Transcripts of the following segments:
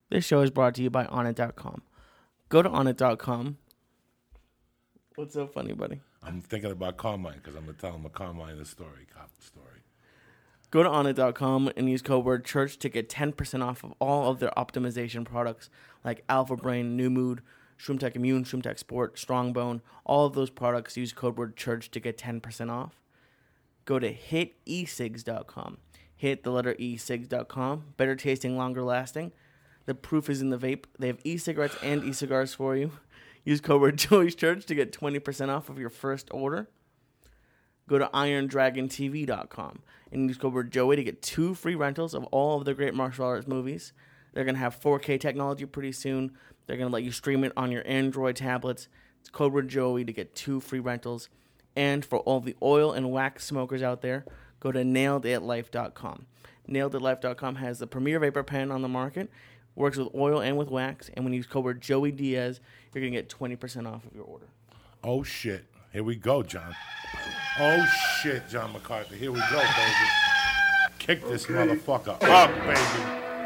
This show is brought to you by Onnit.com. Go to Onnit.com. What's so funny, buddy? I'm thinking about Carmine because I'm going to tell him a Carmine story, cop story. Go to Onnit.com and use code word church to get 10% off of all of their optimization products like Alpha Brain, New Mood, ShroomTech Immune, ShroomTech Sport, Strongbone. All of those products use code word church to get 10% off. Go to hitecigs.com. Hit the letter e-cigs.com. Better tasting, longer lasting. The proof is in the vape. They have e-cigarettes and e-cigars for you. Use code word Joey's Church to get 20% off of your first order. Go to IronDragonTV.com and use code word Joey to get 2 free rentals of all of the great martial arts movies. They're going to have 4K technology pretty soon. They're going to let you stream it on your Android tablets. It's code word Joey to get 2 free rentals. And for all the oil and wax smokers out there, go to NailedItLife.com. NailedItLife.com has the premier vapor pen on the market. Works with oil and with wax. And when you use code word Joey Diaz, you're going to get 20% off of your order. Oh, shit. Here we go, John. Oh, shit, John McCarthy. Here we go, baby. Kick this motherfucker up, baby.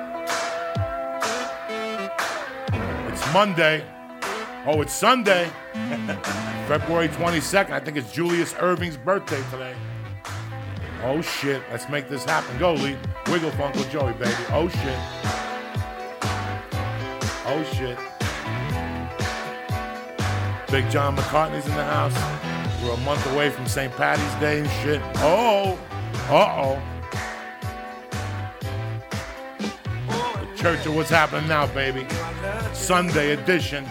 It's Monday. Oh, it's Sunday. February 22nd. I think it's Julius Irving's birthday today. Oh, shit. Let's make this happen. Go, Lee. Wiggle Funkle Joey, baby. Oh, shit. Oh, shit. Big John McCartney's in the house. We're a month away from St. Patty's Day and shit. Oh, uh-oh. The Church of What's Happening Now, baby. Sunday edition.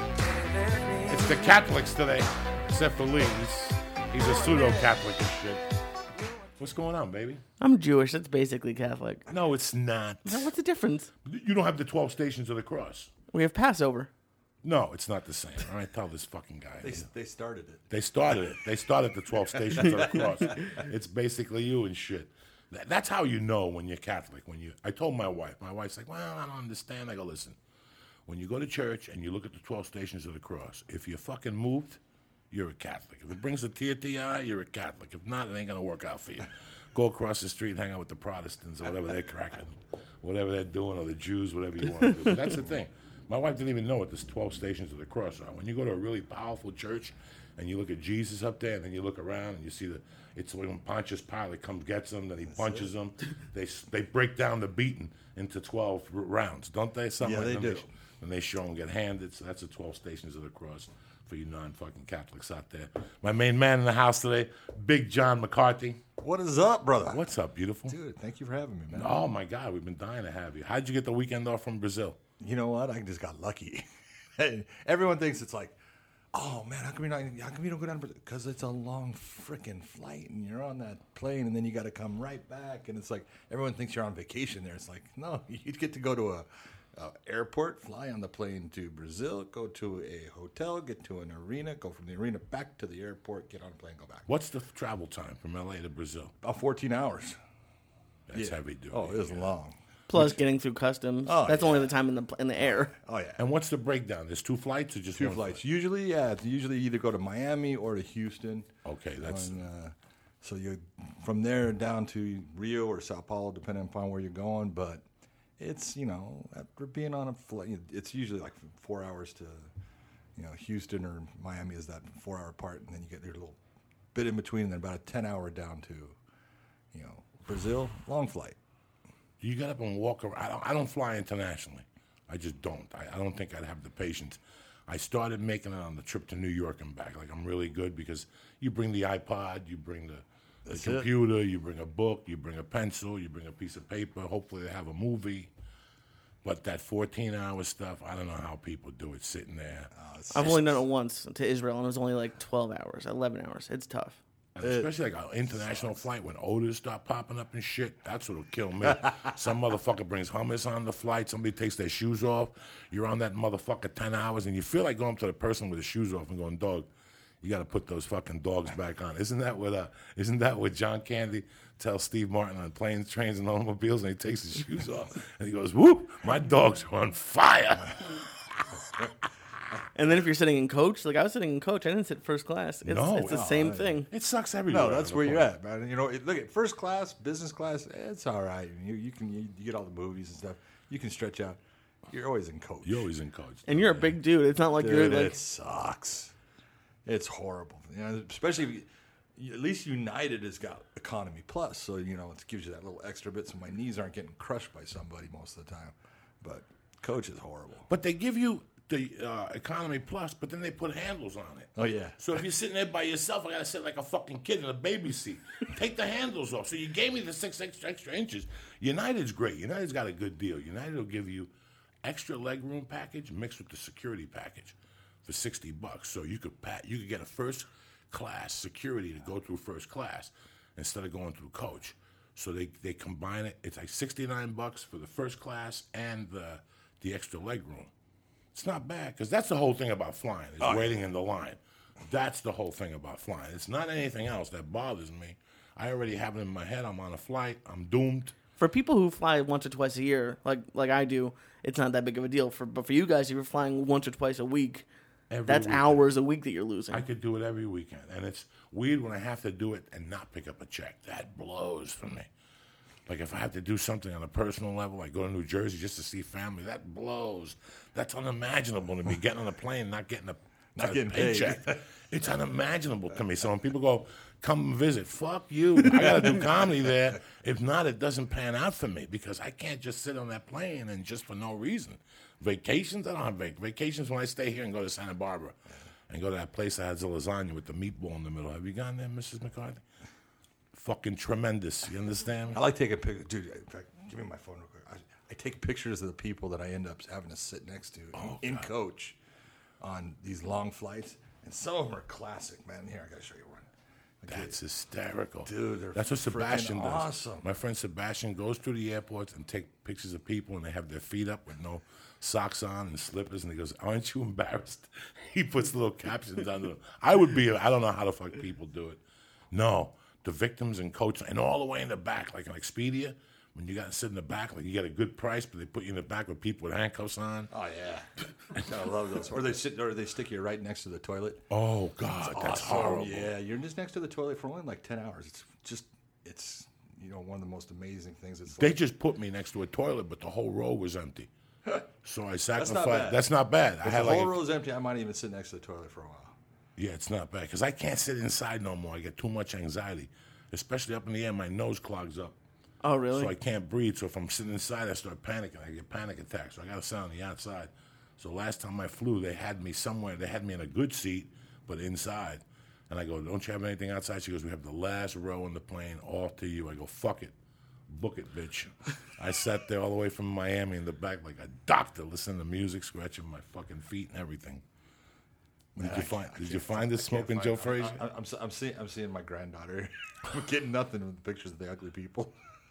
It's the Catholics today, except for Lee. He's a pseudo-Catholic and shit. What's going on, baby? I'm Jewish. That's basically Catholic. No, it's not. What's the difference? You don't have the 12 Stations of the Cross. We have Passover. No, it's not the same. All right, tell this fucking guy. They started it. They started it. They started the 12 Stations of the Cross. It's basically you and shit. That's how you know when you're Catholic. I told my wife's like, well, I don't understand. I go, listen, when you go to church and you look at the 12 Stations of the Cross, if you're fucking moved, you're a Catholic. If it brings a tear to your eye, you're a Catholic. If not, it ain't going to work out for you. Go across the street and hang out with the Protestants or whatever they're cracking, whatever they're doing, or the Jews, whatever you want to do. But that's the thing. My wife didn't even know what this 12 Stations of the Cross are. When you go to a really powerful church and you look at Jesus up there and then you look around and you see it's when Pontius Pilate comes, gets them, then he punches them. They break down the beating into 12 rounds, don't they? Something yeah, like they that. do. And they show them get handed. So that's the 12 Stations of the Cross for you non-fucking Catholics out there. My main man in the house today, Big John McCarthy. What is up, brother? What's up, beautiful? Dude, thank you for having me, man. Oh, my God. We've been dying to have you. How'd you get the weekend off from Brazil? You know what? I just got lucky. Everyone thinks it's like, oh, man, how come you don't go down to Brazil? Because it's a long freaking flight, and you're on that plane, and then you got to come right back. And it's like, everyone thinks you're on vacation there. It's like, no, you get to go to a airport, fly on the plane to Brazil, go to a hotel, get to an arena, go from the arena back to the airport, get on a plane, go back. What's the travel time from L.A. to Brazil? About 14 hours. That's heavy duty. Oh, it was long. Plus getting through customs. Oh, That's yeah. only the time in the air. Oh, yeah. And what's the breakdown? There's 2 flights or just Two one flights. flight? Usually, it's usually either go to Miami or to Houston. Okay, that's... So you from there down to Rio or Sao Paulo, depending upon where you're going. But it's, after being on a flight, it's usually like 4 hours to, Houston or Miami is that 4-hour part. And then you get your little bit in between, and then about a 10-hour down to, Brazil, long flight. You get up and walk around. I don't fly internationally. I just don't. I don't think I'd have the patience. I started making it on the trip to New York and back. Like, I'm really good because you bring the iPod, you bring the computer, you bring a book, you bring a pencil, you bring a piece of paper. Hopefully they have a movie. But that 14-hour stuff, I don't know how people do it sitting there. I've only done it once to Israel, and it was only like 12 hours, 11 hours. It's tough. And especially like an international flight when odors start popping up and shit. That's what'll kill me. Some motherfucker brings hummus on the flight. Somebody takes their shoes off. You're on that motherfucker 10 hours, and you feel like going up to the person with the shoes off and going, dog, you got to put those fucking dogs back on. Isn't that what John Candy tells Steve Martin on planes, trains, and automobiles, and he takes his shoes off and he goes, whoop, my dogs are on fire. And then if you're sitting in coach, like I was sitting in coach, I didn't sit first class. It's the same thing. It sucks everywhere. No, that's where you're at, man. Look at first class, business class. It's all right. You get all the movies and stuff. You can stretch out. You're always in coach. You're always in coach. And you're a big dude. It's not like Dude, you're like. it sucks. It's horrible. You know, especially if at least United has got Economy Plus, so it gives you that little extra bit, so my knees aren't getting crushed by somebody most of the time. But coach is horrible. But they give you the Economy Plus, but then they put handles on it. Oh yeah. So if you're sitting there by yourself, I gotta sit like a fucking kid in a baby seat. Take the handles off. So you gave me the 6 extra inches. United's great. United's got a good deal. United will give you extra legroom package mixed with the security package for $60. So you could get a first class security to go through first class instead of going through coach. So they combine it. It's like $69 for the first class and the extra legroom. It's not bad, because that's the whole thing about flying, is waiting in the line. That's the whole thing about flying. It's not anything else that bothers me. I already have it in my head. I'm on a flight. I'm doomed. For people who fly once or twice a year, like I do, it's not that big of a deal. But for you guys, if you're flying once or twice a week, that's weekend. hours a week that you're losing. I could do it every weekend. And it's weird when I have to do it and not pick up a check. That blows for me. Like if I have to do something on a personal level, like go to New Jersey just to see family, that blows. That's unimaginable to me, getting on a plane and not getting a paycheck. Paid. It's unimaginable to me. So when people go, come visit, fuck you. I got to do comedy there. If not, it doesn't pan out for me, because I can't just sit on that plane and just for no reason. Vacations, I don't have vacations when I stay here and go to Santa Barbara and go to that place that has a lasagna with the meatball in the middle. Have you gone there, Mrs. McCarthy? Fucking tremendous. You understand? I like taking pictures. Dude, in fact, give me my phone real quick. I take pictures of the people that I end up having to sit next to in coach on these long flights. And some of them are classic, man. Here, I got to show you one. That's hysterical. Dude, that's what Sebastian does. awesome. My friend Sebastian goes through the airports and take pictures of people, and they have their feet up with no socks on and slippers, and he goes, aren't you embarrassed? He puts little captions under them. I don't know how the fuck people do it. No. The victims and coach, and all the way in the back, like an Expedia, when you got to sit in the back, like you get a good price, but they put you in the back with people with handcuffs on. Oh yeah, I love those. Or they stick you right next to the toilet. Oh God, that's horrible. Yeah, you're just next to the toilet for only like 10 hours. It's one of the most amazing things. They just put me next to a toilet, but the whole row was empty. So I sacrificed. That's not bad. That's not bad. If the whole row is empty, I might even sit next to the toilet for a while. Yeah, it's not bad, because I can't sit inside no more. I get too much anxiety, especially up in the air. My nose clogs up. Oh, really? So I can't breathe. So if I'm sitting inside, I start panicking. I get panic attacks. So I got to sit on the outside. So last time I flew, they had me somewhere. They had me in a good seat, but inside. And I go, don't you have anything outside? She goes, we have the last row in the plane, all to you. I go, fuck it. Book it, bitch. I sat there all the way from Miami in the back like a doctor, listening to music, scratching my fucking feet and everything. Did you find this smoking Joe Frazier? I'm seeing my granddaughter. I'm getting nothing with pictures of the ugly people.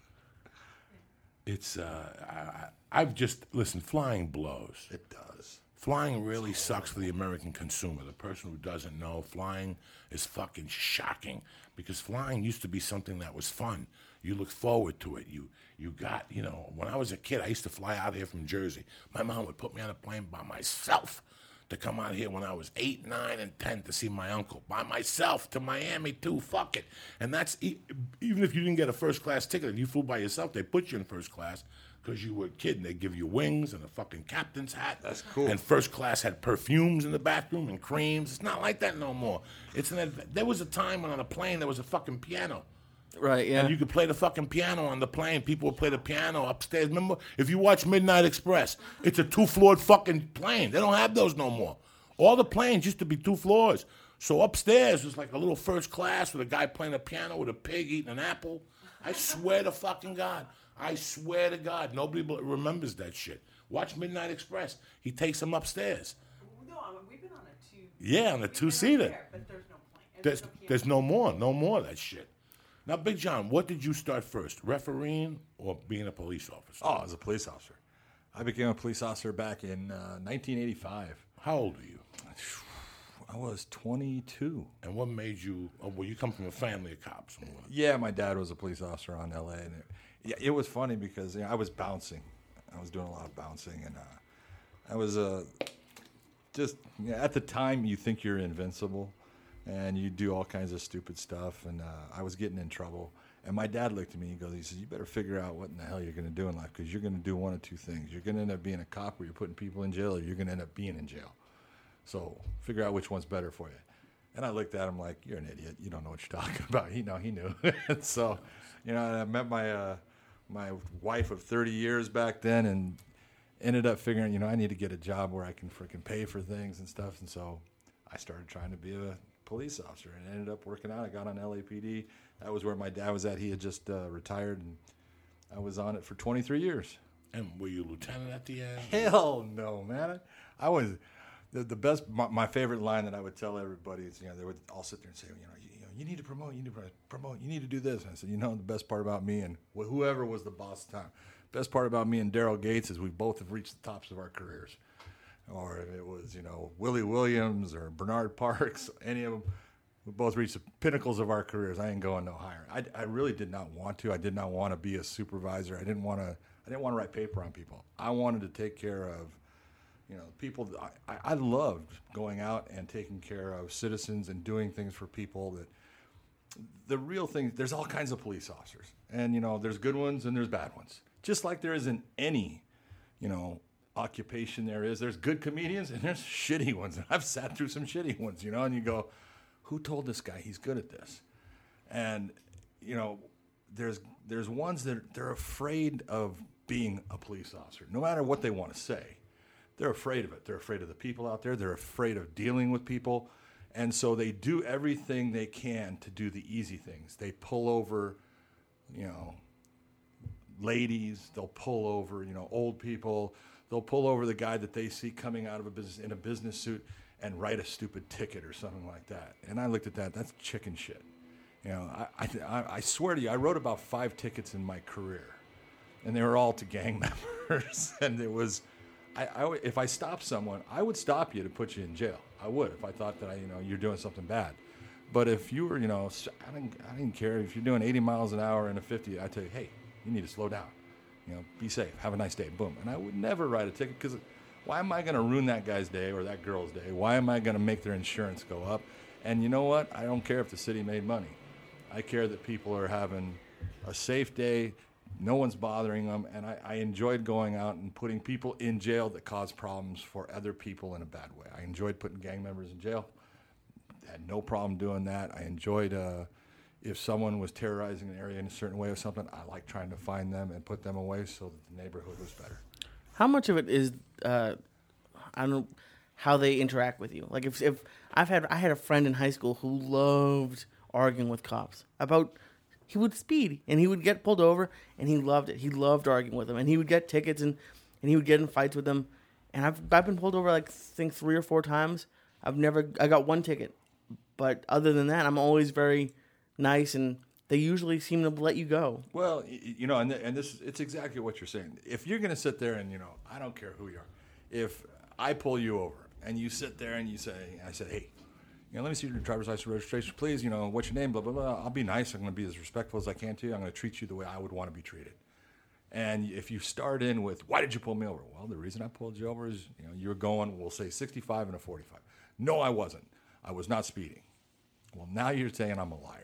It's I've just listen. Flying blows. It does. Flying really sucks for the American consumer. The person who doesn't know, flying is fucking shocking, because flying used to be something that was fun. You look forward to it. You got, when I was a kid, I used to fly out here from Jersey. My mom would put me on a plane by myself to come out here when I was 8, 9, and 10 to see my uncle. By myself to Miami, too. Fuck it. And that's, even if you didn't get a first-class ticket and you flew by yourself, they put you in first class because you were a kid, and they give you wings and a fucking captain's hat. That's cool. And first class had perfumes in the bathroom and creams. It's not like that no more. There was a time when on a plane there was a fucking piano. Right, yeah. And you could play the fucking piano on the plane. People would play the piano upstairs. Remember, if you watch Midnight Express, it's a 2-floored fucking plane. They don't have those no more. All the planes used to be 2 floors. So upstairs was like a little first class with a guy playing a piano with a pig eating an apple. I swear to fucking God. I swear to God. Nobody remembers that shit. Watch Midnight Express. He takes them upstairs. No, we've been on a 2. Yeah, on a 2-seater. But there's no plane. There's no more of that shit. Now, Big John, what did you start first, refereeing or being a police officer? Oh, as a police officer. I became a police officer back in 1985. How old are you? I was 22. And what made you, you come from a family of cops. Yeah, my dad was a police officer on L.A. And it was funny because I was bouncing. I was doing a lot of bouncing. And I was at the time, you think you're invincible. And you do all kinds of stupid stuff, and I was getting in trouble. And my dad looked at me, he says, you better figure out what in the hell you're going to do in life, because you're going to do one of two things. You're going to end up being a cop where you're putting people in jail, or you're going to end up being in jail. So figure out which one's better for you. And I looked at him like, you're an idiot. You don't know what you're talking about. He knew. And so, I met my wife of 30 years back then, and ended up figuring, I need to get a job where I can freaking pay for things and stuff. And so I started trying to be a police officer, and ended up working out. I got on LAPD. That was where my dad was at. He had just retired, and I was on it for 23 years. And were you lieutenant at the end? Hell no, man. I was the best. My favorite line that I would tell everybody is, they would all sit there and say, you need to promote, you need to promote, you need to do this. And I said, the best part about me and whoever was the boss at the time, best part about me and Daryl Gates is we both have reached the tops of our careers. Or if it was, Willie Williams or Bernard Parks, any of them, we both reached the pinnacles of our careers. I ain't going no higher. I really did not want to. I did not want to be a supervisor. I didn't want to write paper on people. I wanted to take care of, people. I loved going out and taking care of citizens and doing things for people. That the real thing, there's all kinds of police officers, and there's good ones and there's bad ones. Just like there isn't any, occupation there's good comedians and there's shitty ones. And I've sat through some shitty ones, and you go, who told this guy he's good at this? And, there's ones that they're afraid of being a police officer, no matter what they want to say. They're afraid of it. They're afraid of the people out there. They're afraid of dealing with people. And so they do everything they can to do the easy things. They pull over, ladies. They'll pull over, old people. They'll pull over the guy that they see coming out of a business in a business suit and write a stupid ticket or something like that. And I looked at that. That's chicken shit. I swear to you, I wrote about 5 tickets in my career, and they were all to gang members. And it was, if I stopped someone, I would stop you to put you in jail. I would, if I thought that you're doing something bad. But if you were, I didn't care if you're doing 80 miles an hour in a 50. I tell you, hey, you need to slow down. Be safe. Have a nice day. Boom. And I would never write a ticket, because why am I going to ruin that guy's day or that girl's day? Why am I going to make their insurance go up? And you know what? I don't care if the city made money. I care that people are having a safe day. No one's bothering them. And I enjoyed going out and putting people in jail that caused problems for other people in a bad way. I enjoyed putting gang members in jail. Had no problem doing that. I enjoyed if someone was terrorizing an area in a certain way or something, I like trying to find them and put them away so that the neighborhood was better. How much of it is I don't know how they interact with you? Like if I had a friend in high school who loved arguing with cops about, he would speed and he would get pulled over and he loved it. He loved arguing with them, and he would get tickets and he would get in fights with them. And I've been pulled over like I think 3 or 4 times. I got 1 ticket, but other than that, I'm always very nice, and they usually seem to let you go. Well, and this it's exactly what you're saying. If you're going to sit there and I don't care who you are. If I pull you over and you sit there and I said, hey, let me see your driver's license registration, please. What's your name? Blah blah blah. I'll be nice. I'm going to be as respectful as I can to you. I'm going to treat you the way I would want to be treated. And if you start in with, why did you pull me over? Well, the reason I pulled you over is you're going, we'll say 65 and a 45. No, I wasn't. I was not speeding. Well, now you're saying I'm a liar.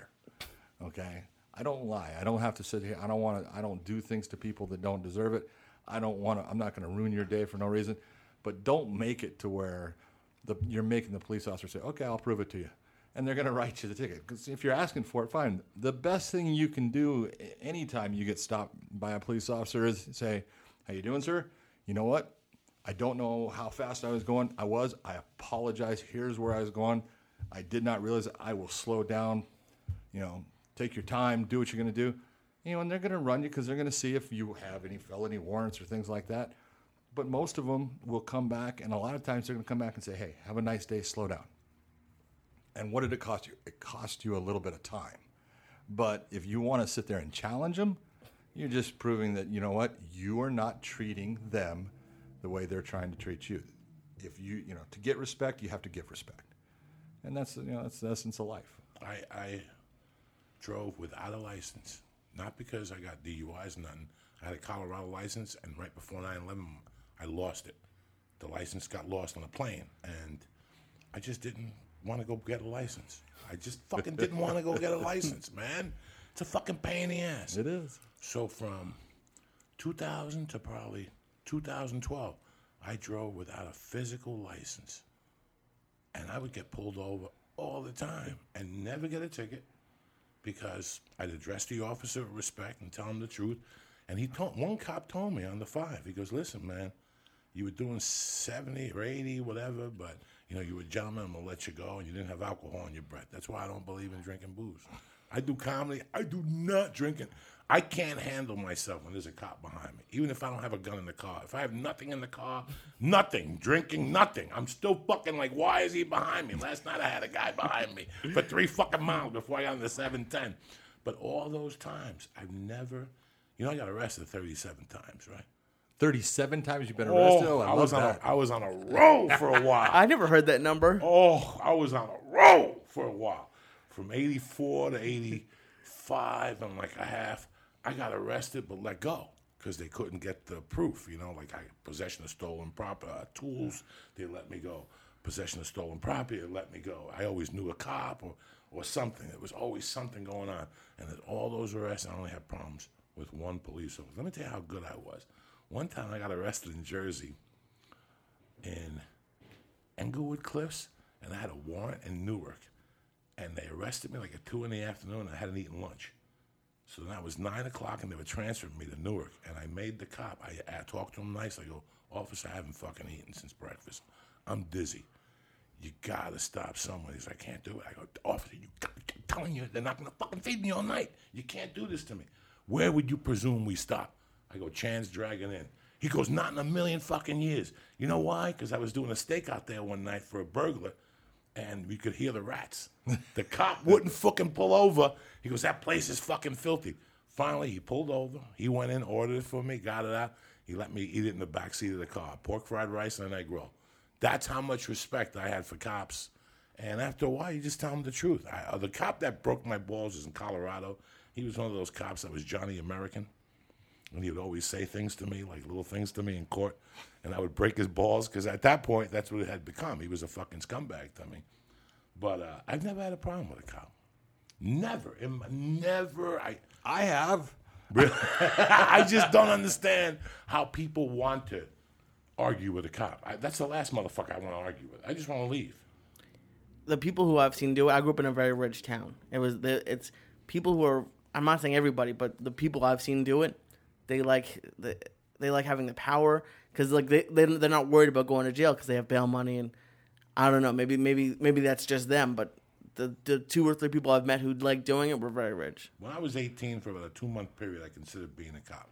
Okay, I don't lie. I don't have to sit here. I don't do things to people that don't deserve it. I'm not going to ruin your day for no reason. But don't make it to where you're making the police officer say, okay, I'll prove it to you. And they're going to write you the ticket. Because if you're asking for it, fine. The best thing you can do anytime you get stopped by a police officer is say, how you doing, sir? You know what? I don't know how fast I was going. I apologize. Here's where I was going. I did not realize it. I will slow down. Take your time, do what you're going to do. And they're going to run you because they're going to see if you have any felony warrants or things like that. But most of them will come back, and a lot of times they're going to come back and say, hey, have a nice day, slow down. And what did it cost you? It cost you a little bit of time. But if you want to sit there and challenge them, you're just proving that, you know what, you are not treating them the way they're trying to treat you. If to get respect, you have to give respect. And that's the essence of life. I drove without a license, not because I got DUIs, nothing. I had a Colorado license, and right before 9/11, I lost it. The license got lost on a plane, and I just didn't want to go get a license. I just fucking didn't want to go get a license, man. It's a fucking pain in the ass. It is. So from 2000 to probably 2012, I drove without a physical license. And I would get pulled over all the time and never get a ticket because I'd address the officer with respect and tell him the truth. And one cop told me on the 5, he goes, listen, man, you were doing 70 or 80, whatever, but, you were a gentleman, I'm going to let you go, and you didn't have alcohol in your breath. That's why I don't believe in drinking booze. I do comedy. I do not drink it. I can't handle myself when there's a cop behind me, even if I don't have a gun in the car. If I have nothing in the car, nothing, drinking, nothing, I'm still fucking like, why is he behind me? Last night I had a guy behind me for 3 fucking miles before I got on the 710. But all those times, I've never, I got arrested 37 times, right? 37 times you've been arrested? Oh, I love that. I was on a roll for a while. I never heard that number. Oh, I was on a roll for a while. From 84 to 85 and like a half, I got arrested but let go because they couldn't get the proof, like possession of stolen tools, they let me go. Possession of stolen property, they let me go. I always knew a cop or something. There was always something going on. And at all those arrests, I only had problems with one police officer. Let me tell you how good I was. One time I got arrested in Jersey in Englewood Cliffs, and I had a warrant in Newark. And they arrested me like at 2 in the afternoon. I hadn't eaten lunch. So then it was 9 o'clock, and they were transferring me to Newark. And I made the cop. I talked to him nice. I go, officer, I haven't fucking eaten since breakfast. I'm dizzy. You got to stop someone. He's like, I can't do it. I go, officer, I'm telling you, they're not going to fucking feed me all night. You can't do this to me. Where would you presume we stop? I go, Chan's dragging in. He goes, not in a million fucking years. You know why? Because I was doing a stakeout there one night for a burglar, and we could hear the rats. The cop wouldn't fucking pull over. He goes, that place is fucking filthy. Finally, he pulled over. He went in, ordered it for me, got it out. He let me eat it in the back seat of the car. Pork fried rice and an egg roll. That's how much respect I had for cops. And after a while, you just tell them the truth. The cop that broke my balls is in Colorado. He was one of those cops that was Johnny American. And he would always say things to me, like little things to me in court. And I would break his balls, because at that point, that's what it had become. He was a fucking scumbag to me. But I've never had a problem with a cop. Never. Never. I have. I just don't understand how people want to argue with a cop. That's the last motherfucker I want to argue with. I just want to leave. The people who I've seen do it, I grew up in a very rich town. It's people who are, I'm not saying everybody, but the people I've seen do it, they like having the power, because like they're not worried about going to jail because they have bail money, and I don't know, maybe that's just them, but the 2 or 3 people I've met who like doing it were very rich. When I was 18, for about a 2-month period, I considered being a cop.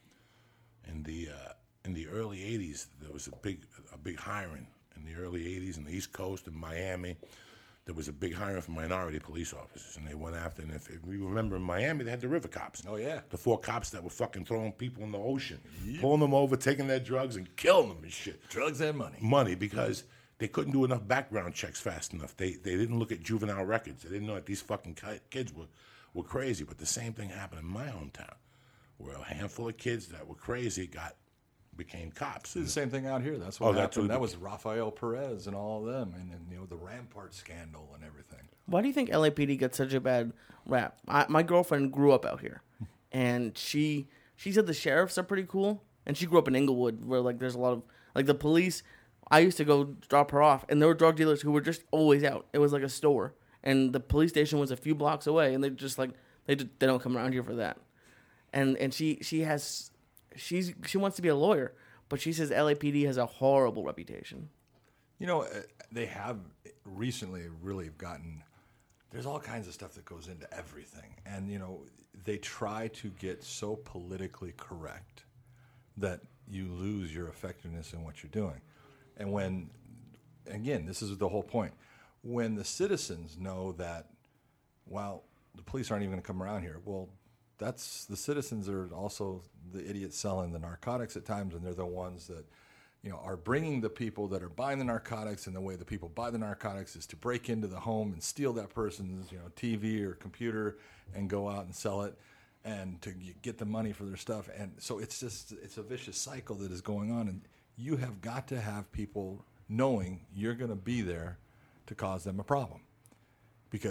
In the early 80s, there was a big hiring in the early 80s in the East Coast, in Miami. There was a big hiring for minority police officers, and they went after, and if you remember in Miami, they had the river cops. Oh, yeah. The 4 cops that were fucking throwing people in the ocean, pulling them over, taking their drugs, and killing them and shit. Drugs and money. Money, because they couldn't do enough background checks fast enough. They didn't look at juvenile records. They didn't know that these fucking kids were crazy. But the same thing happened in my hometown, where a handful of kids that were crazy became cops. It's the same thing out here. That's what happened. That was Rafael Perez and all of them, and then the Rampart scandal and everything. Why do you think LAPD gets such a bad rap? My girlfriend grew up out here, and she said the sheriffs are pretty cool, and she grew up in Inglewood, where like there's a lot of like the police. I used to go drop her off, and there were drug dealers who were just always out. It was like a store, and the police station was a few blocks away, and they just like they don't come around here for that. And she wants to be a lawyer, but she says LAPD has a horrible reputation. They have recently really gotten. There's all kinds of stuff that goes into everything, and they try to get so politically correct that you lose your effectiveness in what you're doing. And when, again, this is the whole point, when the citizens know that, well, the police aren't even going to come around here, well, that's the citizens are also the idiots selling the narcotics at times, and they're the ones that, are bringing the people that are buying the narcotics, and the way the people buy the narcotics is to break into the home and steal that person's, TV or computer and go out and sell it and to get the money for their stuff. And so it's a vicious cycle that is going on, and you have got to have people knowing you're going to be there to cause them a problem. Because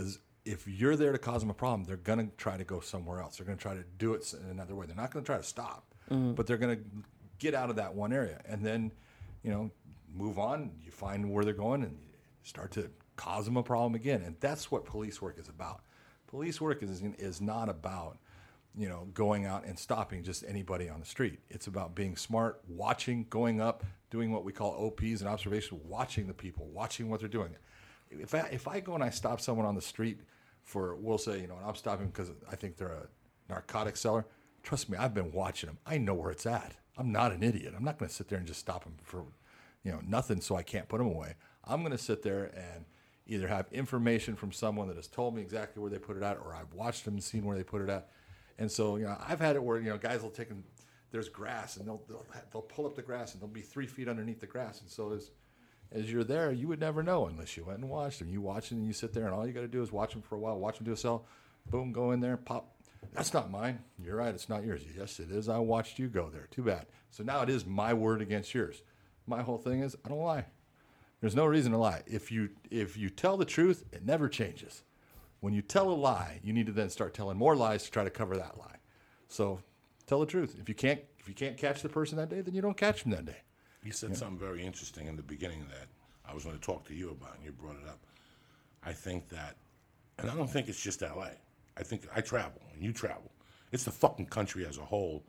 if you're there to cause them a problem, they're going to try to go somewhere else. They're going to try to do it in another way. They're not going to try to stop, but they're going to get out of that one area and then, move on. You find where they're going and you start to cause them a problem again. And that's what police work is about. Police work is not about, going out and stopping just anybody on the street. It's about being smart, watching, going up, doing what we call OPs and observation, watching the people, watching what they're doing. If I go and I stop someone on the street we'll say, and I'm stopping because I think they're a narcotic seller, trust me, I've been watching them. I know where it's at. I'm not an idiot. I'm not going to sit there and just stop them for, nothing so I can't put them away. I'm going to sit there and either have information from someone that has told me exactly where they put it at, or I've watched them and seen where they put it at. And so, I've had it where, guys will take them, there's grass, and they'll pull up the grass, and they'll be 3 feet underneath the grass. And so as you're there, you would never know unless you went and watched them. You watch them, and you sit there, and all you got to do is watch them for a while, watch them do a cell, boom, go in there, pop. That's not mine. You're right, it's not yours. Yes, it is. I watched you go there. Too bad. So now it is my word against yours. My whole thing is I don't lie. There's no reason to lie. If you tell the truth, it never changes. When you tell a lie, you need to then start telling more lies to try to cover that lie. So tell the truth. If you can't catch the person that day, then you don't catch them that day. You said something very interesting in the beginning that I was going to talk to you about, and you brought it up. I think that, and I don't think it's just L.A. I think I travel, and you travel. It's the fucking country as a whole.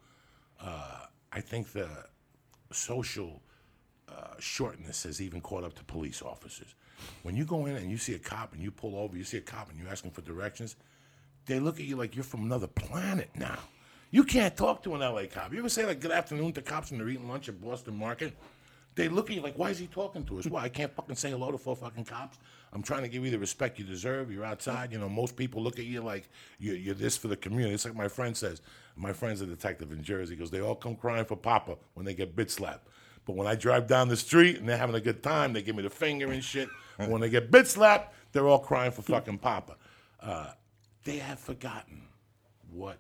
I think the social shortness has even caught up to police officers. When you go in and you see a cop and you pull over, you see a cop and you ask him for directions, they look at you like you're from another planet now. You can't talk to an LA cop. You ever say like good afternoon to cops when they're eating lunch at Boston Market? They look at you like, why is he talking to us? Why? I can't fucking say hello to 4 fucking cops. I'm trying to give you the respect you deserve. You're outside. Most people look at you like you're this for the community. It's like my friend says. My friend's a detective in Jersey. He goes, they all come crying for Papa when they get bit slapped. But when I drive down the street and they're having a good time, they give me the finger and shit. But when they get bit slapped, they're all crying for fucking Papa. They have forgotten what.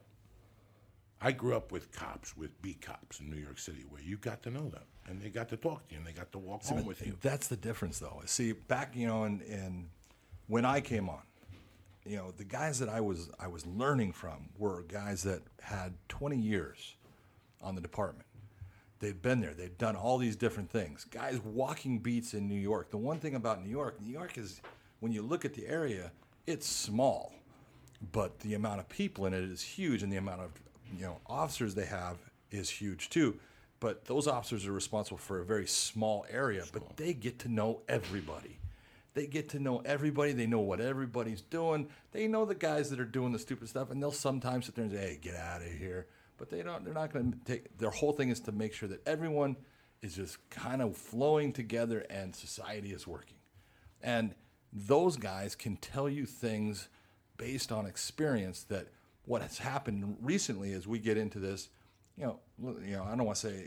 I grew up with cops, with beat cops in New York City, where you got to know them, and they got to talk to you, and they got to walk home with you. That's the difference, though. See, back, and when I came on, the guys that I was learning from were guys that had 20 years on the department. They've been there. They've done all these different things. Guys walking beats in New York. The one thing about New York is, when you look at the area, it's small, but the amount of people in it is huge, and the amount of officers they have is huge too. But those officers are responsible for a very small area, but they get to know everybody. They get to know everybody. They know what everybody's doing. They know the guys that are doing the stupid stuff, and they'll sometimes sit there and say, hey, get out of here. But they're not going to take, their whole thing is to make sure that everyone is just kind of flowing together and society is working. And those guys can tell you things based on experience that what has happened recently as we get into this, I don't want to say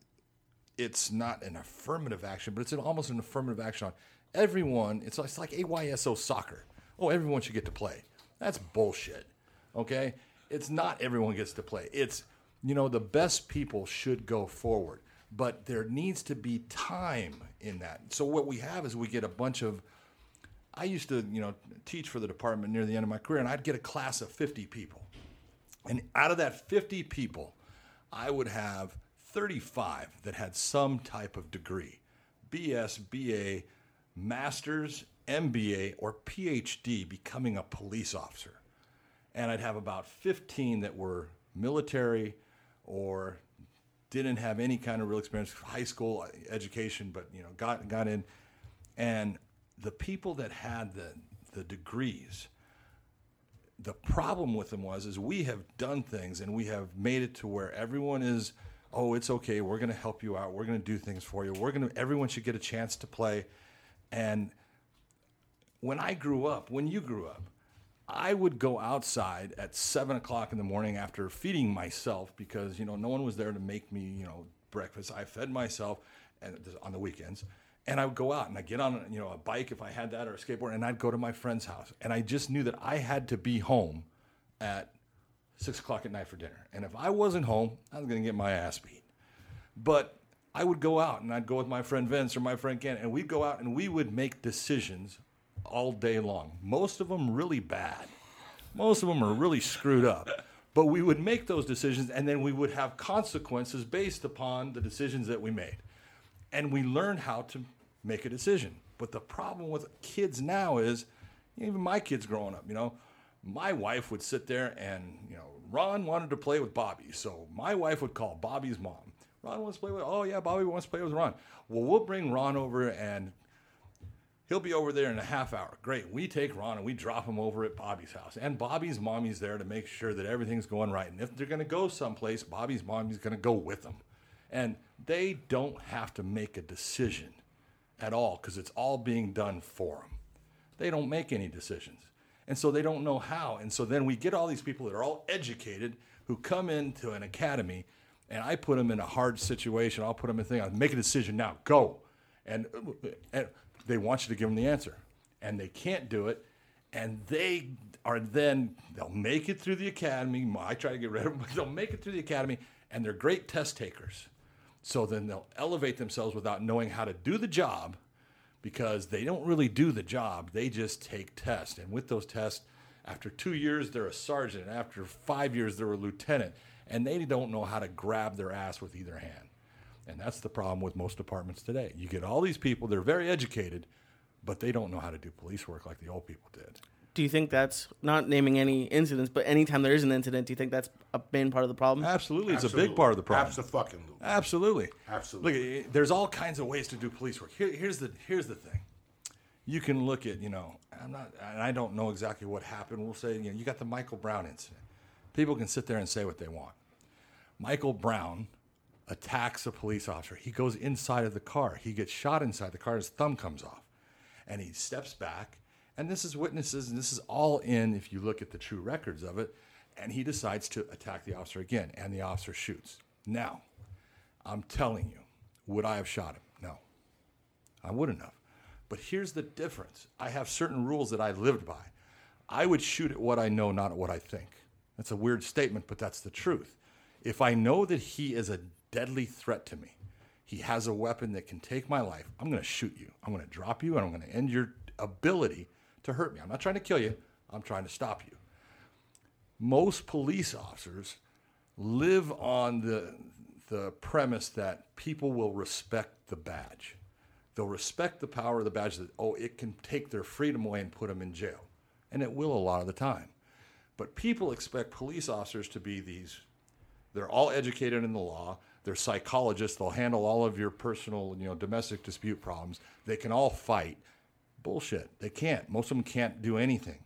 it's not an affirmative action, but it's almost an affirmative action on everyone. It's like AYSO soccer. Oh, everyone should get to play. That's bullshit, okay? It's not everyone gets to play. It's, the best people should go forward, but there needs to be time in that. So what we have is we get a bunch of, I used to, teach for the department near the end of my career, and I'd get a class of 50 people. And out of that 50 people, I would have 35 that had some type of degree, BS, BA, master's, MBA, or PhD, becoming a police officer. And I'd have about 15 that were military or didn't have any kind of real experience, high school education, but got in. And the people that had the degrees, the problem with them is we have done things and we have made it to where everyone is, oh, it's okay, we're going to help you out, we're going to do things for you, everyone should get a chance to play. And when you grew up, I would go outside at 7 o'clock in the morning after feeding myself because, no one was there to make me, breakfast. I fed myself and on the weekends. And I would go out and I'd get on, a bike if I had that or a skateboard, and I'd go to my friend's house. And I just knew that I had to be home at 6 o'clock at night for dinner. And if I wasn't home, I was going to get my ass beat. But I would go out and I'd go with my friend Vince or my friend Ken, and we'd go out and we would make decisions all day long. Most of them really bad. Most of them are really screwed up. But we would make those decisions, and then we would have consequences based upon the decisions that we made. And we learned how to make a decision. But the problem with kids now is, even my kids growing up, my wife would sit there and, Ron wanted to play with Bobby. So my wife would call Bobby's mom. Ron wants to play with, oh yeah, Bobby wants to play with Ron. Well, we'll bring Ron over and he'll be over there in a half hour. Great. We take Ron and we drop him over at Bobby's house. And Bobby's mommy's there to make sure that everything's going right. And if they're going to go someplace, Bobby's mommy's going to go with them. And they don't have to make a decision at all because it's all being done for them. They don't make any decisions. And so they don't know how. And so then we get all these people that are all educated who come into an academy, and I put them in a hard situation. I'll put them in a thing. I'll make a decision now. Go. And they want you to give them the answer. And they can't do it. And they'll make it through the academy. I try to get rid of them, but they'll make it through the academy, and they're great test takers. So then they'll elevate themselves without knowing how to do the job, because they don't really do the job. They just take tests. And with those tests, after 2 years, they're a sergeant. After 5 years, they're a lieutenant. And they don't know how to grab their ass with either hand. And that's the problem with most departments today. You get all these people, they're very educated, but they don't know how to do police work like the old people did. Do you think that's, not naming any incidents, but anytime there is an incident, do you think that's a main part of the problem? Absolutely. It's a big part of the problem. Absolutely. Look, there's all kinds of ways to do police work. Here's the thing. You can look at, I don't know exactly what happened. We'll say, you got the Michael Brown incident. People can sit there and say what they want. Michael Brown attacks a police officer. He goes inside of the car. He gets shot inside the car. His thumb comes off. And he steps back. And this is witnesses, and this is all in, if you look at the true records of it, and he decides to attack the officer again, and the officer shoots. Now, I'm telling you, would I have shot him? No, I wouldn't have. But here's the difference. I have certain rules that I lived by. I would shoot at what I know, not at what I think. That's a weird statement, but that's the truth. If I know that he is a deadly threat to me, he has a weapon that can take my life, I'm going to shoot you. I'm going to drop you, and I'm going to end your ability to hurt me. I'm not trying to kill you. I'm trying to stop you. Most police officers live on the premise that people will respect the badge. They'll respect the power of the badge that, it can take their freedom away and put them in jail. And it will a lot of the time. But people expect police officers to be they're all educated in the law. They're psychologists. They'll handle all of your personal, domestic dispute problems. They can all fight. Bullshit. They can't. Most of them can't do anything.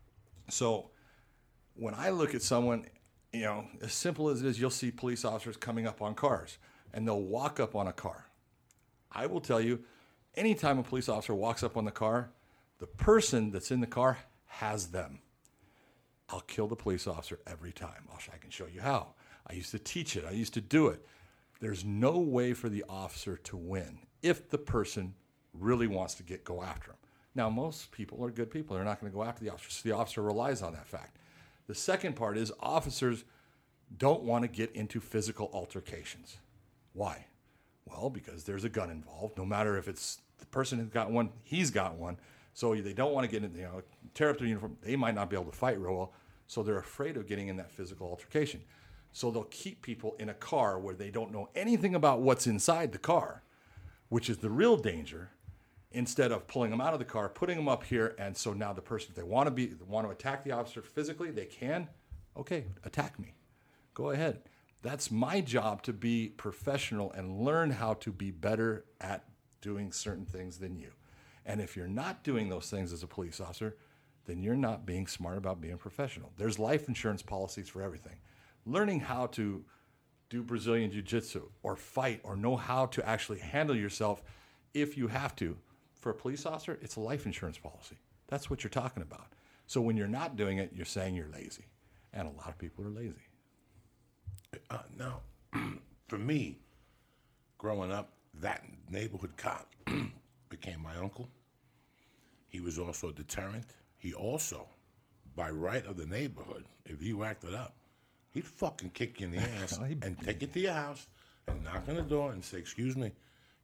So when I look at someone, as simple as it is, you'll see police officers coming up on cars, and they'll walk up on a car. I will tell you, anytime a police officer walks up on the car, the person that's in the car has them. I'll kill the police officer every time. I can show you how. I used to teach it. I used to do it. There's no way for the officer to win if the person really wants to go after him. Now, most people are good people. They're not going to go after the officer. So the officer relies on that fact. The second part is officers don't want to get into physical altercations. Why? Well, because there's a gun involved. No matter if it's the person who's got one, he's got one. So they don't want to get in, tear up their uniform. They might not be able to fight real well. So they're afraid of getting in that physical altercation. So they'll keep people in a car where they don't know anything about what's inside the car, which is the real danger, instead of pulling them out of the car, putting them up here. And so now the person, if they want to attack the officer physically, they can. Okay, attack me. Go ahead. That's my job, to be professional and learn how to be better at doing certain things than you. And if you're not doing those things as a police officer, then you're not being smart about being professional. There's life insurance policies for everything. Learning how to do Brazilian Jiu-Jitsu or fight or know how to actually handle yourself if you have to. For a police officer, it's a life insurance policy. That's what you're talking about. So when you're not doing it, you're saying you're lazy. And a lot of people are lazy. Now, for me, growing up, that neighborhood cop became my uncle. He was also a deterrent. He also, by right of the neighborhood, if you acted up, he'd fucking kick you in the ass and take you to your house and knock on the door and say, "Excuse me,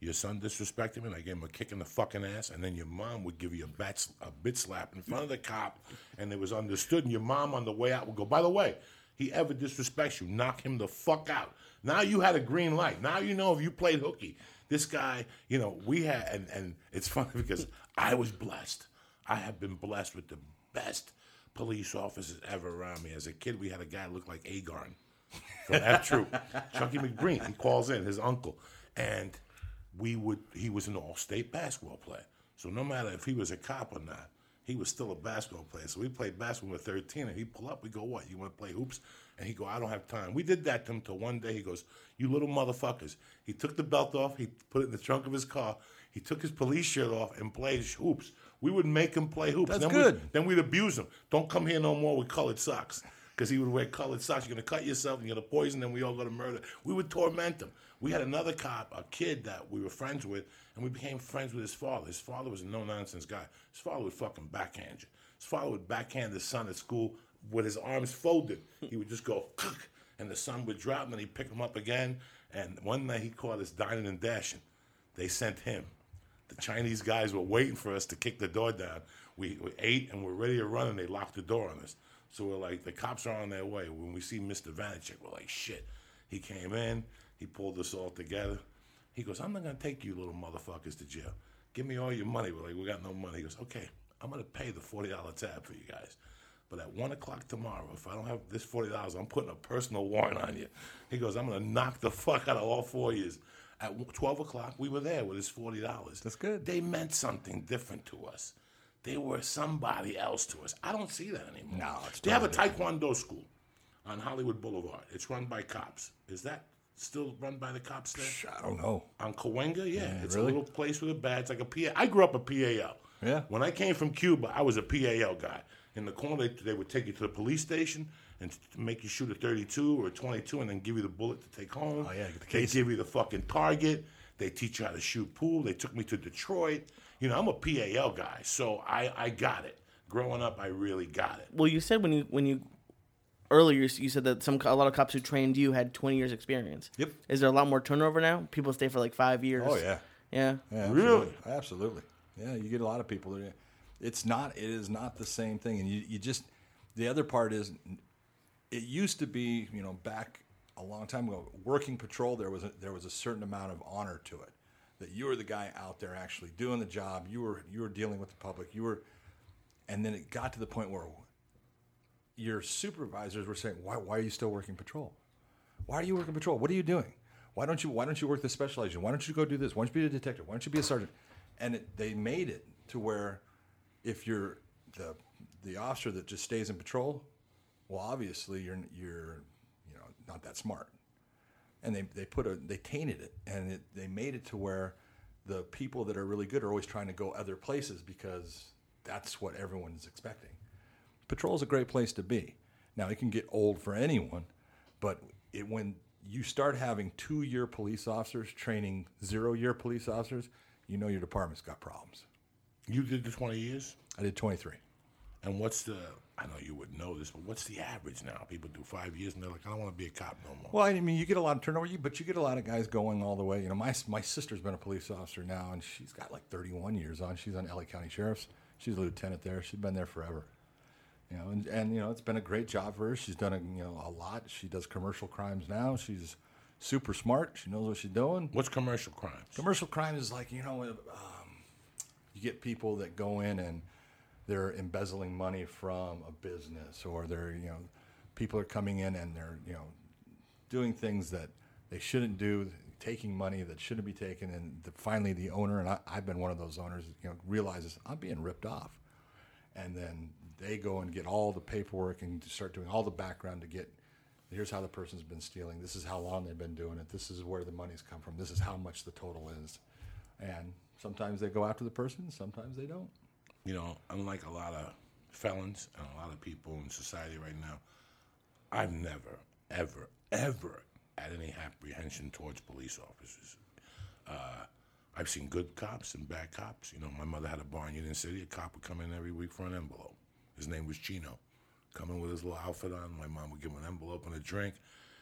your son disrespected me, and I gave him a kick in the fucking ass, and then your mom would give you a bit slap in front of the cop, and it was understood, and your mom on the way out would go, by the way, he ever disrespects you, knock him the fuck out. Now you had a green light. Now you know if you played hooky. This guy, we had, and it's funny because I was blessed. I have been blessed with the best police officers ever around me. As a kid, we had a guy that looked like Agarn from F Troop. Chucky McBreen, he calls in, his uncle. And he was an all-state basketball player. So no matter if he was a cop or not, he was still a basketball player. So we played basketball at 13, and he'd pull up. We go, what, you want to play hoops? And he'd go, I don't have time. We did that to him till one day he goes, you little motherfuckers. He took the belt off. He put it in the trunk of his car. He took his police shirt off and played hoops. We would make him play hoops. That's good. Then we'd abuse him. Don't come here no more with colored socks. Because he would wear colored socks. You're going to cut yourself and you're going to poison, then we all go to murder. We would torment him. We had another cop, a kid that we were friends with, and we became friends with his father. His father was a no-nonsense guy. His father would fucking backhand you. His father would backhand his son at school with his arms folded. He would just go, and the son would drop him, and he'd pick him up again. And one night he caught us dining and dashing. They sent him. The Chinese guys were waiting for us to kick the door down. We ate, and we're ready to run, and they locked the door on us. So we're like, the cops are on their way. When we see Mr. Vanacek, we're like, shit. He came in. He pulled us all together. He goes, I'm not going to take you little motherfuckers to jail. Give me all your money. We're like, we got no money. He goes, okay, I'm going to pay the $40 tab for you guys. But at 1 o'clock tomorrow, if I don't have this $40, I'm putting a personal warrant on you. He goes, I'm going to knock the fuck out of all 4 years. At 12 o'clock, we were there with his $40. That's good. They meant something different to us. They were somebody else to us. I don't see that anymore. No, it's They have a totally Taekwondo school on Hollywood Boulevard. It's run by cops. Is that still run by the cops there? I don't know. On Cahuenga, yeah. It's really? a little place with a badge, like a PA. I grew up a PAL. Yeah. When I came from Cuba, I was a PAL guy. In the corner, they would take you to the police station and make you shoot a 32 or a 22 and then give you the bullet to take home. Oh, yeah, get the They case. give you the fucking target. They teach you how to shoot pool. They took me to Detroit. I'm a PAL guy, so I got it. Growing up, I really got it. Well, you said when you earlier you said that a lot of cops who trained you had 20 years experience. Yep. Is there a lot more turnover now? People stay for like 5 years. Oh, yeah. Yeah. Yeah, Really? Absolutely. Yeah, you get a lot of people there. It is not the same thing. And you just, the other part is, it used to be, back a long time ago, working patrol, there was a certain amount of honor to it. That you were the guy out there actually doing the job. You were dealing with the public. And then it got to the point where your supervisors were saying, "Why are you still working patrol? Why are you working patrol? What are you doing? Why don't you work the special agent? Why don't you go do this? Why don't you be a detective? Why don't you be a sergeant?" And they made it to where if you're the officer that just stays in patrol, well, obviously you're not that smart. And they tainted it, and they made it to where the people that are really good are always trying to go other places because that's what everyone's expecting. Patrol is a great place to be. Now, it can get old for anyone, but when you start having 2-year police officers training 0-year police officers, your department's got problems. You did the 20 years? I did 23. And I know you would know this, but what's the average now? People do 5 years and they're like, I don't want to be a cop no more. Well, I mean, you get a lot of turnover, but you get a lot of guys going all the way. My sister's been a police officer now, and she's got like 31 years on. She's on LA County Sheriff's. She's a lieutenant there. She's been there forever. And it's been a great job for her. She's done a lot. She does commercial crimes now. She's super smart. She knows what she's doing. What's commercial crimes? Commercial crime is like, you get people that go in and they're embezzling money from a business, or they're, people are coming in and they're, doing things that they shouldn't do, taking money that shouldn't be taken, and finally the owner, and I've been one of those owners, realizes I'm being ripped off. And then they go and get all the paperwork and start doing all the background to get, here's how the person's been stealing, this is how long they've been doing it, this is where the money's come from, this is how much the total is. And sometimes they go after the person, sometimes they don't. Unlike a lot of felons and a lot of people in society right now, I've never, ever, ever had any apprehension towards police officers. I've seen good cops and bad cops. My mother had a bar in Union City. A cop would come in every week for an envelope. His name was Chino. Come in with his little outfit on. My mom would give him an envelope and a drink.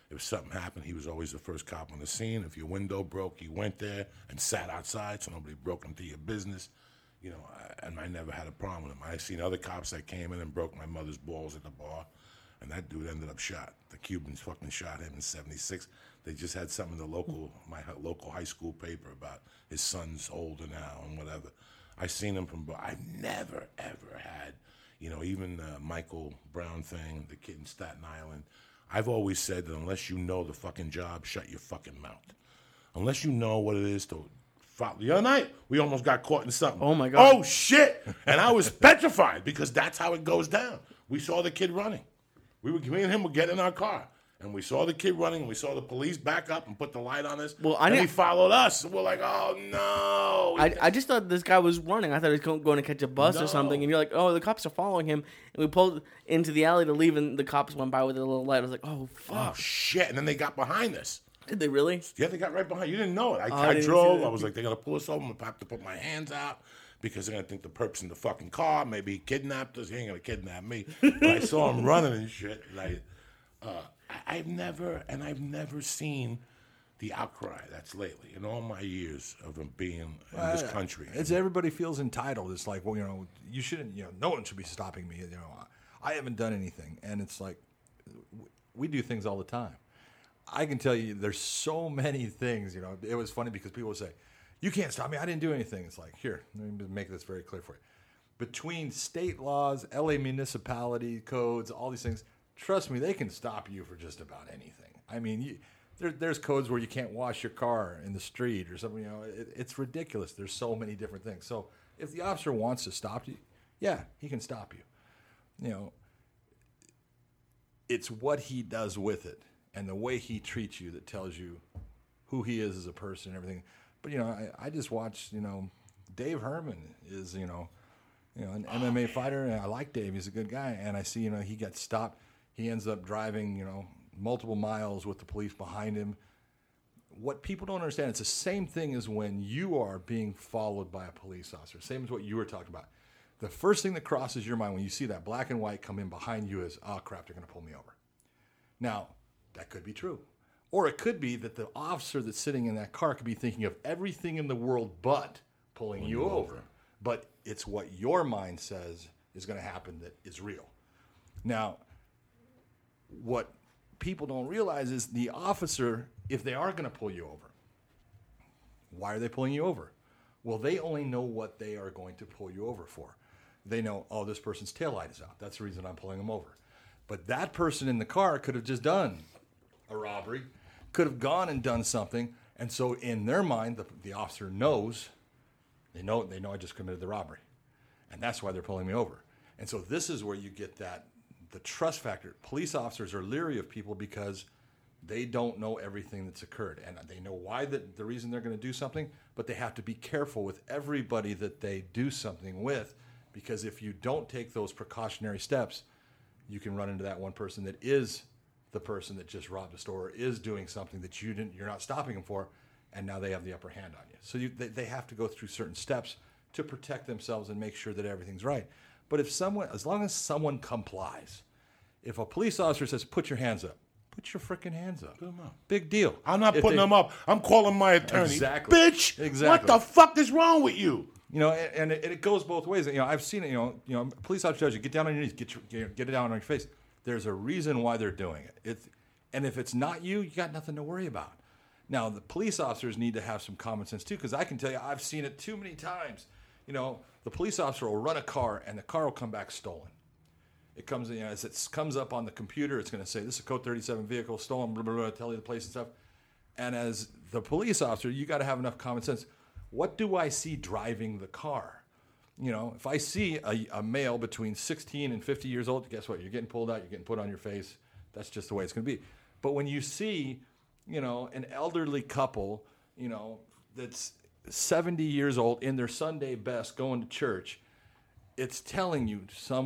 If something happened, he was always the first cop on the scene. If your window broke, he went there and sat outside so nobody broke into your business. You know, and I never had a problem with him. I seen other cops that came in and broke my mother's balls at the bar, and that dude ended up shot. The Cubans fucking shot him in '76. They just had something in the my local high school paper about his son's older now and whatever. I seen him from. I've never ever had, you know, even the Michael Brown thing, the kid in Staten Island. I've always said that unless you know the fucking job, shut your fucking mouth. Unless you know what it is to follow. The other night, we almost got caught in something. Oh, my God. Oh, shit. And I was petrified because that's how it goes down. We saw the kid running. Me and him were getting in our car. And we saw the kid running, and we saw the police back up and put the light on us. Well, and he followed us. And we're like, oh, no. I just thought this guy was running. I thought he was going to catch a bus or something. And you're like, oh, the cops are following him. And we pulled into the alley to leave, and the cops went by with a little light. I was like, oh, fuck. Oh, shit. And then they got behind us. Did they really? Yeah, they got right behind. You didn't know it. I I didn't drove. see that. I was like, they're going to pull us over. I'm going to have to put my hands out because they're going to think the perp's in the fucking car. Maybe he kidnapped us. He ain't going to kidnap me. But I saw him running and shit. And I've never seen the outcry that's lately in all my years of him being in this country. It's everybody feels entitled. It's like, well, you know, you shouldn't, you know, no one should be stopping me. You know, I haven't done anything. And it's like, we do things all the time. I can tell you there's so many things, you know. It was funny because people would say, you can't stop me. I didn't do anything. It's like, here, let me make this very clear for you. Between state laws, LA municipality codes, all these things, trust me, they can stop you for just about anything. I mean, there's codes where you can't wash your car in the street or something. You know, it's ridiculous. There's so many different things. So if the officer wants to stop you, yeah, he can stop you. You know, it's what he does with it and the way he treats you that tells you who he is as a person and everything. But, you know, I just watched, you know, Dave Herman is, you know, an MMA fighter, and I like Dave. He's a good guy. And I see, you know, he gets stopped. He ends up driving, you know, multiple miles with the police behind him. What people don't understand, it's the same thing as when you are being followed by a police officer. Same as what you were talking about. The first thing that crosses your mind when you see that black and white come in behind you is, oh, crap, they're going to pull me over. Now, that could be true. Or it could be that the officer that's sitting in that car could be thinking of everything in the world but pulling you over. But it's what your mind says is going to happen that is real. Now, what people don't realize is the officer, if they are going to pull you over, why are they pulling you over? Well, they only know what they are going to pull you over for. They know, oh, this person's taillight is out. That's the reason I'm pulling them over. But that person in the car could have just done a robbery, could have gone and done something. And so in their mind, the officer knows, they know I just committed the robbery. And that's why they're pulling me over. And so this is where you get the trust factor. Police officers are leery of people because they don't know everything that's occurred. And they know why the reason they're going to do something, but they have to be careful with everybody that they do something with, because if you don't take those precautionary steps, you can run into that one person that is the person that just robbed a store, or is doing something that you're not stopping them for, and now they have the upper hand on you. So they have to go through certain steps to protect themselves and make sure that everything's right. But as long as someone complies, if a police officer says, put your hands up, put your freaking hands up. Put them up. Big deal. I'm not putting them up. I'm calling my attorney. Exactly. Bitch, Exactly. what the fuck is wrong with you? You know, and it goes both ways. You know, I've seen it. You know, a police officer tells you, get down on your knees, get it down on your face. There's a reason why they're doing it. And if it's not you, you got nothing to worry about. Now, the police officers need to have some common sense too, because I can tell you, I've seen it too many times. You know, the police officer will run a car, and the car will come back stolen. It comes, you know, as it comes up on the computer, it's going to say, this is a code 37 vehicle, stolen, blah, blah, blah, tell you the place and stuff. And as the police officer, you got to have enough common sense. What do I see driving the car? You know, if I see a male between 16 and 50 years old, guess what? You're getting pulled out, you're getting put on your face. That's just the way it's going to be. But when you see, you know, an elderly couple, you know, that's 70 years old in their Sunday best going to church, it's telling you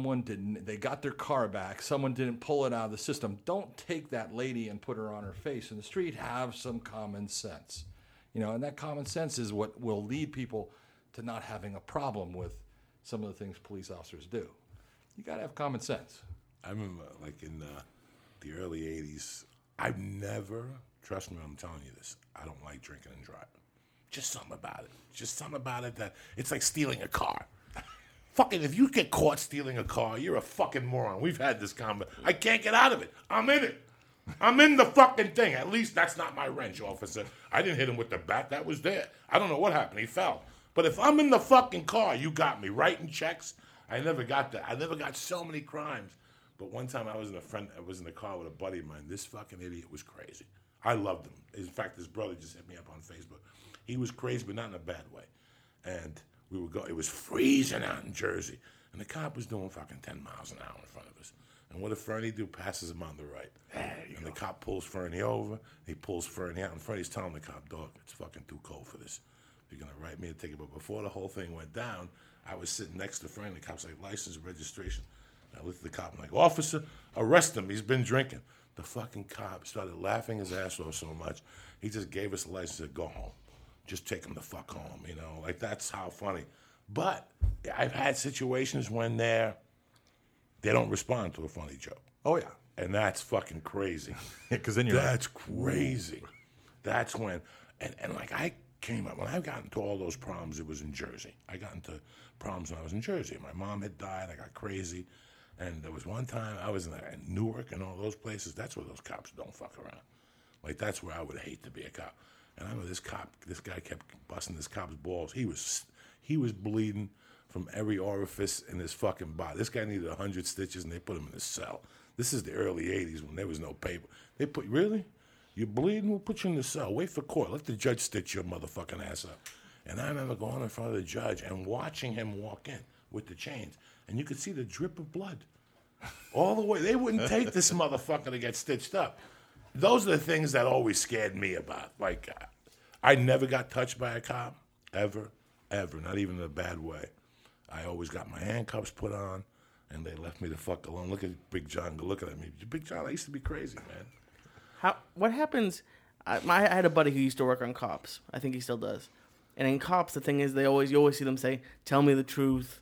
they got their car back, someone didn't pull it out of the system. Don't take that lady and put her on her face in the street. Have some common sense. You know, and that common sense is what will lead people to not having a problem with some of the things police officers do. You got to have common sense. I remember, like in the early '80s, I've never, trust me, I'm telling you this, I don't like drinking and driving. Just something about it. Just something about it that it's like stealing a car. Fucking, if you get caught stealing a car, you're a fucking moron. We've had this conversation. I can't get out of it. I'm in it. I'm in the fucking thing. At least that's not my wrench, officer. I didn't hit him with the bat. That was there. I don't know what happened. He fell. But if I'm in the fucking car, you got me. Writing checks. I never got that. I never got so many crimes. But one time I was in the car with a buddy of mine. This fucking idiot was crazy. I loved him. In fact, his brother just hit me up on Facebook. He was crazy, but not in a bad way. And we would go. It was freezing out in Jersey, and the cop was doing fucking 10 miles an hour in front of us. And what does Fernie do? Passes him on the right. And the cop pulls Fernie over. He pulls Fernie out in front. He's telling the cop, dog, it's fucking too cold for this. You're going to write me a ticket. But before the whole thing went down, I was sitting next to Fernie. The cop's like, license, registration. And I looked at the cop. I'm like, officer, arrest him. He's been drinking. The fucking cop started laughing his ass off so much. He just gave us a license to go home. Just take him the fuck home, you know? Like, that's how funny. But I've had situations when they don't respond to a funny joke. Oh, yeah. And that's fucking crazy. Because then you're That's crazy. That's when, and like I came up, when I got into all those problems, it was in Jersey. I got into problems when I was in Jersey. My mom had died, I got crazy. And there was one time I was in Newark and all those places. That's where those cops don't fuck around. Like, that's where I would hate to be a cop. And I remember this guy kept busting this cop's balls. He was bleeding from every orifice in his fucking body. This guy needed 100 stitches, and they put him in a cell. This is the early 80s when there was no paper. They put, really? You're bleeding? We'll put you in the cell. Wait for court. Let the judge stitch your motherfucking ass up. And I remember going in front of the judge and watching him walk in with the chains. And you could see the drip of blood all the way. They wouldn't take this motherfucker to get stitched up. Those are the things that always scared me about. Like, I never got touched by a cop, ever, not even in a bad way. I always got my handcuffs put on, and they left me the fuck alone. Look at Big John looking at me. Big John, I used to be crazy, man. What happens? I had a buddy who used to work on cops. I think he still does. And in cops, the thing is, you always see them say, "Tell me the truth."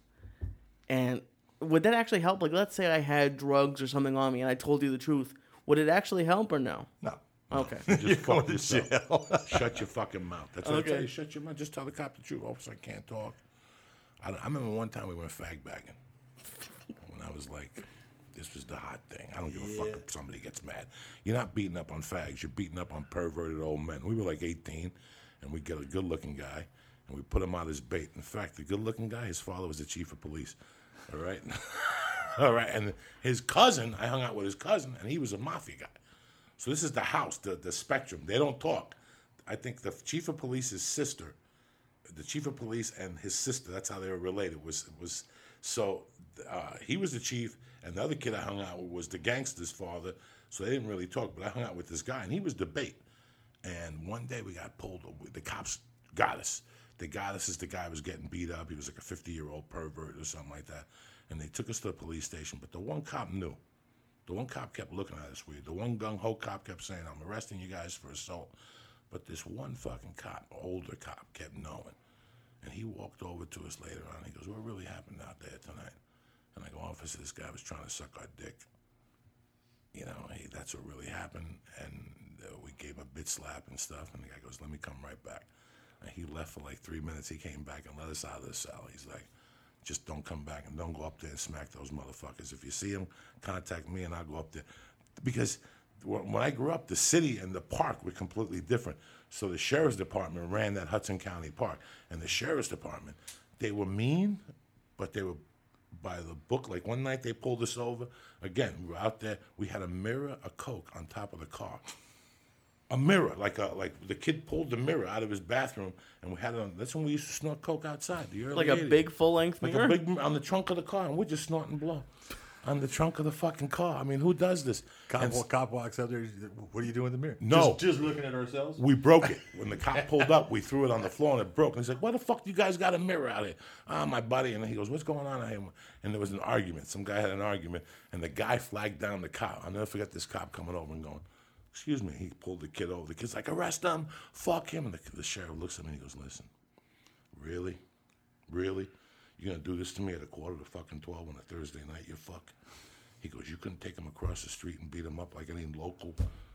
And would that actually help? Like, let's say I had drugs or something on me, and I told you the truth. Would it actually help or no? No. Okay. Just fuck to yourself. jail. Shut your fucking mouth. That's what I Okay. tell you. Shut your mouth. Just tell the cop the truth. Officer, I can't talk. I remember one time we went fag bagging. When I was like, this was the hot thing. I don't give a fuck if somebody gets mad. You're not beating up on fags. You're beating up on perverted old men. We were like 18, and we get a good-looking guy, and we put him out as bait. In fact, the good-looking guy, his father was the chief of police. All right? All right. And his cousin, I hung out with his cousin, and he was a mafia guy. So this is the house, the spectrum. They don't talk. I think the chief of police's sister, the chief of police and his sister, that's how they were related. So he was the chief, and the other kid I hung out with was the gangster's father. So they didn't really talk, but I hung out with this guy, and he was the bait. And one day we got pulled over. The cops got us. They got us as the guy was getting beat up. He was like a 50-year-old pervert or something like that. And they took us to the police station, but the one cop knew. The one cop kept looking at us weird. The one gung-ho cop kept saying, I'm arresting you guys for assault. But this one fucking cop, older cop, kept knowing. And he walked over to us later on. He goes, what really happened out there tonight? And I go, officer, this guy was trying to suck our dick. You know, that's what really happened. And we gave him a bit slap and stuff. And the guy goes, let me come right back. And he left for like 3 minutes. He came back and let us out of the cell. He's like, just don't come back and don't go up there and smack those motherfuckers. If you see them, contact me and I'll go up there. Because when I grew up, the city and the park were completely different. So the sheriff's department ran that Hudson County Park. And the sheriff's department, they were mean, but they were by the book. Like one night they pulled us over. Again, we were out there. We had a mirror of Coke on top of the car. A mirror, like the kid pulled the mirror out of his bathroom, and we had it on. That's when we used to snort Coke outside. The early Like a 80s. big full-length Like mirror? a big on the trunk of the car, and we're just snorting blow on the trunk of the fucking car. I mean, who does this? Cop walks up there. What are you doing with the mirror? No. Just looking at ourselves. We broke it. When the cop pulled up, we threw it on the floor, and it broke. And he's like, why the fuck do you guys got a mirror out here? My buddy. And he goes, what's going on out here? And there was an argument. Some guy had an argument, and the guy flagged down the cop. I'll never forget this cop coming over and going, excuse me. He pulled the kid over. The kid's like, arrest him. Fuck him. And the sheriff looks at me and he goes, listen, really? Really? You're going to do this to me at 11:45 on a Thursday night, you fuck? He goes, you couldn't take him across the street and beat him up like any local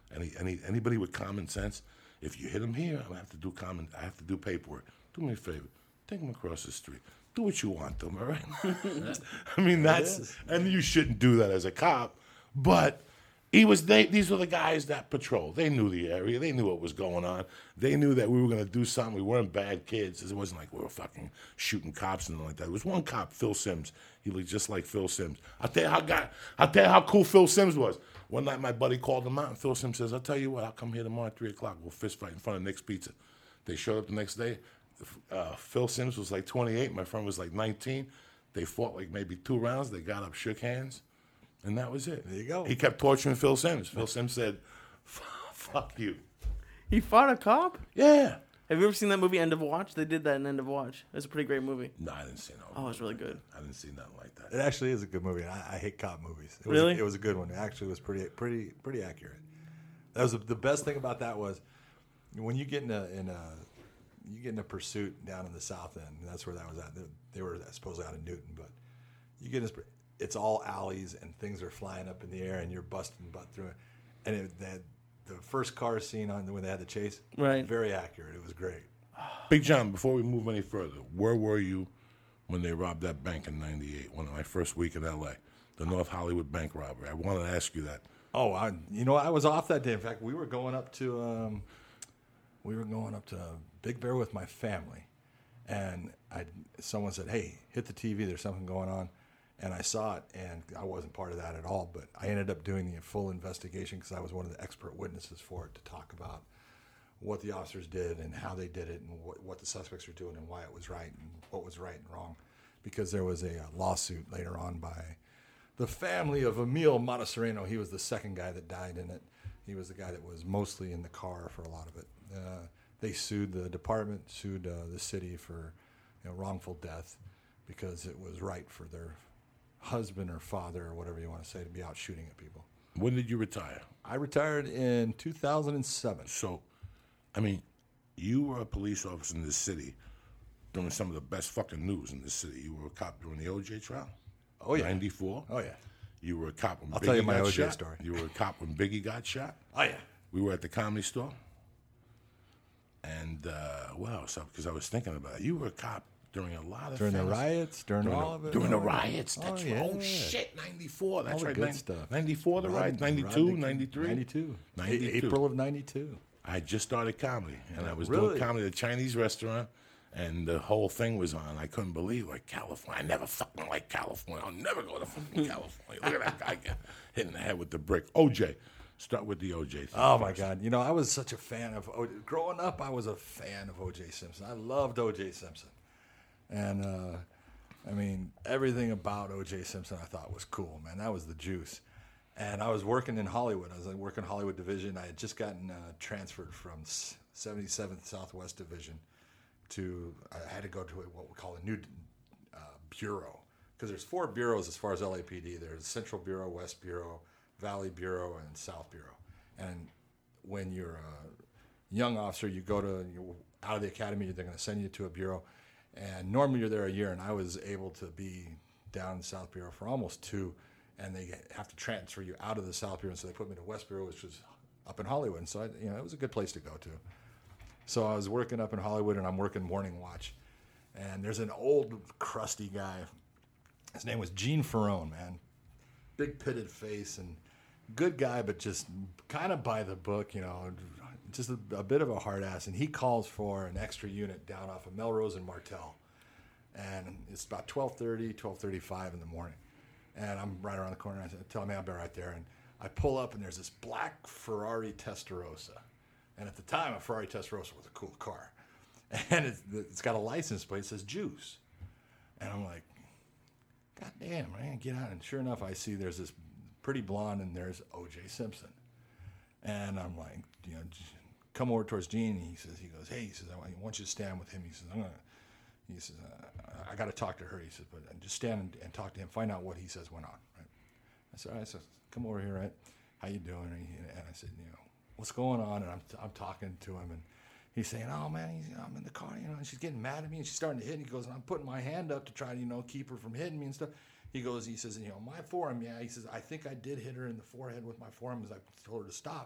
Anybody with common sense, if you hit him here, I have to do paperwork. Do me a favor, take him across the street. Do what you want to him, all right? I mean, and you shouldn't do that as a cop, but these were the guys that patrol. They knew the area. They knew what was going on. They knew that we were going to do something. We weren't bad kids. It wasn't like we were fucking shooting cops and like that. There was one cop, Phil Sims. He looked just like Phil Sims. I'll tell you how cool Phil Sims was. One night my buddy called him out, and Phil Sims says, I'll tell you what, I'll come here tomorrow at 3 o'clock. We'll fist fight in front of Nick's Pizza. They showed up the next day. Phil Sims was like 28. My friend was like 19. They fought like maybe 2 rounds. They got up, shook hands. And that was it. There you go. He kept torturing Phil Sims. Phil Sims said, fuck you. He fought a cop? Yeah. Have you ever seen that movie, End of Watch? They did that in End of Watch. It's a pretty great movie. No, I didn't see no. Oh, it's really good. I didn't see nothing like that. It actually is a good movie. I hate cop movies. Really? It was a good one. It actually was pretty accurate. That was the best thing about that was when you get in a pursuit down in the South End. That's where that was at. They were supposedly out of Newton, but you get it's all alleys and things are flying up in the air and you're busting butt through it. And the first car scene when they had the chase, right? Very accurate. It was great. Big John, before we move any further, where were you when they robbed that bank in '98? One of my first week in L.A., the North Hollywood bank robbery. I wanted to ask you that. Oh, I was off that day. In fact, we were going up to Big Bear with my family, and someone said, "Hey, hit the TV. There's something going on." And I saw it, and I wasn't part of that at all. But I ended up doing the full investigation because I was one of the expert witnesses for it to talk about what the officers did and how they did it and what the suspects were doing and why it was right and what was right and wrong. Because there was a lawsuit later on by the family of Emil Montesereno. He was the second guy that died in it. He was the guy that was mostly in the car for a lot of it. They sued the department, sued the city for wrongful death because it was right for their husband or father or whatever you want to say to be out shooting at people. When did you retire? I retired in 2007. So, I mean, you were a police officer in this city during some of the best fucking news in this city. You were a cop during the O.J. trial. Oh, yeah. 94. Oh, yeah. You were a cop when I'll Biggie tell you my got O.J. shot. story. You were a cop when Biggie got shot. Oh, yeah. We were at the Comedy Store. And, because I was thinking about it. You were a cop during a lot of During the things. riots, during all of it. During the riots. That's yeah. right. Oh, shit, 94. That's All the right. good stuff. 94, the riots. 92, 93? 92. 92. April of 92. I just started comedy, and I was Really? doing comedy at a Chinese restaurant, and the whole thing was on. I couldn't believe, like, California. I never fucking like California. I'll never go to fucking California. Look at that guy get hit in the head with the brick. OJ. Start with the OJ thing. Oh, my God. I was such a fan of O.J. Growing up, I was a fan of O.J. Simpson. I loved O.J. Simpson. And, everything about O.J. Simpson I thought was cool, man. That was the juice. And I was working in Hollywood. I was working Hollywood Division. I had just gotten transferred from 77th Southwest Division I had to go to what we call a new bureau. Because there's 4 bureaus as far as LAPD. There's Central Bureau, West Bureau, Valley Bureau, and South Bureau. And when you're a young officer, you're out of the academy, they're going to send you to a bureau. And normally you're there a year, and I was able to be down in South Bureau for almost 2, and they have to transfer you out of the South Bureau, and so they put me to West Bureau, which was up in Hollywood. And so, it was a good place to go to. So I was working up in Hollywood, and I'm working morning watch. And there's an old, crusty guy. His name was Gene Ferrone, man. Big pitted face and good guy, but just kind of by the book, just a bit of a hard ass. And he calls for an extra unit down off of Melrose and Martel. And it's about 12:30, 12:35 in the morning. And I'm right around the corner. I tell him, I'll be right there. And I pull up, and there's this black Ferrari Testarossa. And at the time, a Ferrari Testarossa was a cool car. And it's got a license plate that says Juice. And I'm like, God damn, man, get out. And sure enough, I see there's this pretty blonde, and there's O.J. Simpson. And I'm like, come over towards Gene. And he goes, hey, I want you to stand with him. He says, I got to talk to her. He says, but just stand and talk to him, find out what he says went on. Right? I said, all right, so come over here, right? How you doing? And I said, what's going on? And I'm talking to him, and he's saying, oh, man, I'm in the car, and she's getting mad at me, and she's starting to hit. And he goes, and I'm putting my hand up to try to, keep her from hitting me and stuff. He says, my forearm, yeah. He says, I think I did hit her in the forehead with my forearm as I told her to stop.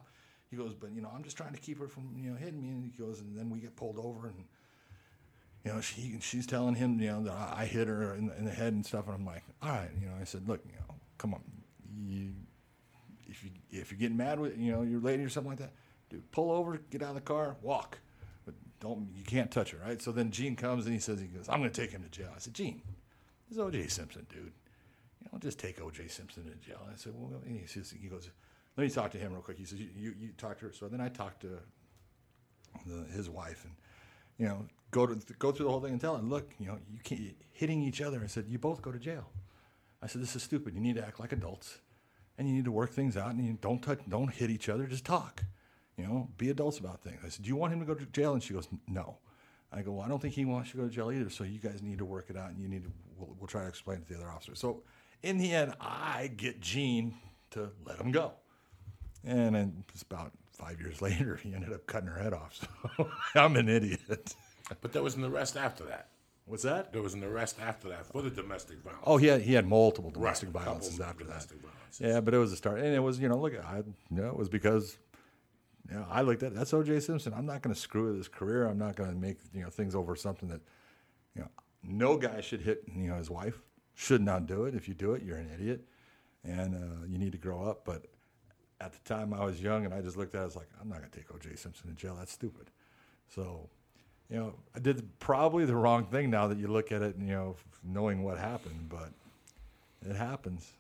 He goes, but, I'm just trying to keep her from, hitting me. And he goes, and then we get pulled over and, she's telling him, that I hit her in the head and stuff. And I'm like, all right, I said, look, come on. If you're getting mad with, your lady or something like that, dude, pull over, get out of the car, walk. But you can't touch her, right? So then Gene comes and he goes, I'm going to take him to jail. I said, Gene, this is O.J. Simpson, dude. Just take O.J. Simpson to jail. I said, well, and he goes, let me talk to him real quick. He says, you talk to her. So then I talked to his wife and, go through the whole thing and tell her, look, you can't, hitting each other. I said, you both go to jail. I said, this is stupid. You need to act like adults and you need to work things out and you don't hit each other. Just talk, be adults about things. I said, do you want him to go to jail? And she goes, no. I go, well, I don't think he wants you to go to jail either. So you guys need to work it out and we'll try to explain it to the other officers. So in the end, I get Gene to let him go. And then it's about 5 years later, he ended up cutting her head off. So I'm an idiot. But there was an arrest after that. What's that? There was an arrest after that for the domestic violence. Oh, he had multiple domestic Right, violences couple after that. domestic violences. Yeah, but it was a start. And it was, look, it was because, I looked at that's O.J. Simpson. I'm not going to screw with his career. I'm not going to make, things over something that, no guy should hit, his wife. Should not do it. If you do it, you're an idiot. And you need to grow up. But at the time I was young and I just looked at it, I was like, I'm not going to take O.J. Simpson to jail. That's stupid. So, I did probably the wrong thing now that you look at it and, knowing what happened, but it happens,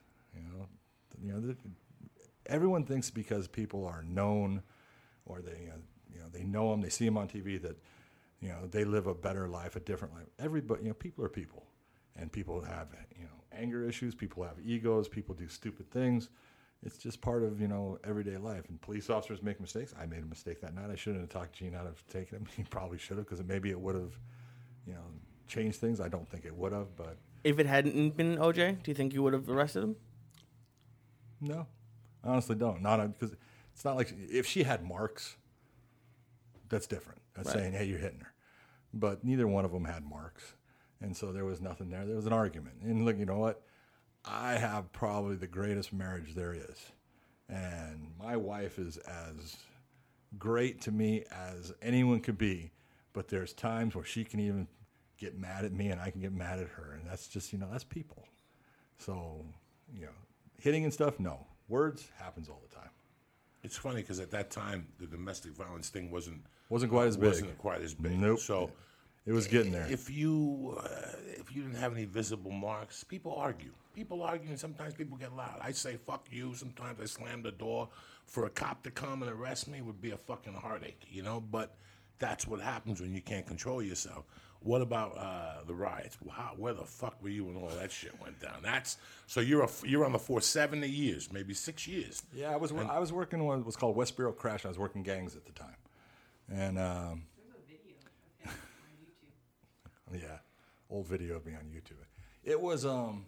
everyone thinks because people are known or they know them, they see them on TV that, they live a better life, a different life. Everybody, people are people and people have, anger issues, people have egos, people do stupid things. It's just part of, everyday life. And police officers make mistakes. I made a mistake that night. I shouldn't have talked Gene out of taking him. He probably should have because maybe it would have, changed things. I don't think it would have, but. If it hadn't been OJ, do you think you would have arrested him? No, I honestly don't. Not because it's not like if she had marks, that's different. That's Right. saying, hey, you're hitting her. But neither one of them had marks. And so there was nothing there. There was an argument. And look, you know what? I have probably the greatest marriage there is. And my wife is as great to me as anyone could be. But there's times where she can even get mad at me and I can get mad at her. And that's just, that's people. So, hitting and stuff, no. Words happens all the time. It's funny because at that time, the domestic violence thing wasn't quite as big. Wasn't quite as big. Nope. So it was getting there. If you didn't have any visible marks, people argue. People argue, and sometimes people get loud. I say "fuck you." Sometimes I slam the door. For a cop to come and arrest me would be a fucking heartache, But that's what happens when you can't control yourself. What about the riots? Where the fuck were you when all that shit went down? So you're on the force 7 years, maybe 6 years. Yeah, I was working what was called West Bureau Crash. I was working gangs at the time, and There's a video of him on YouTube. yeah, old video of me on YouTube. It was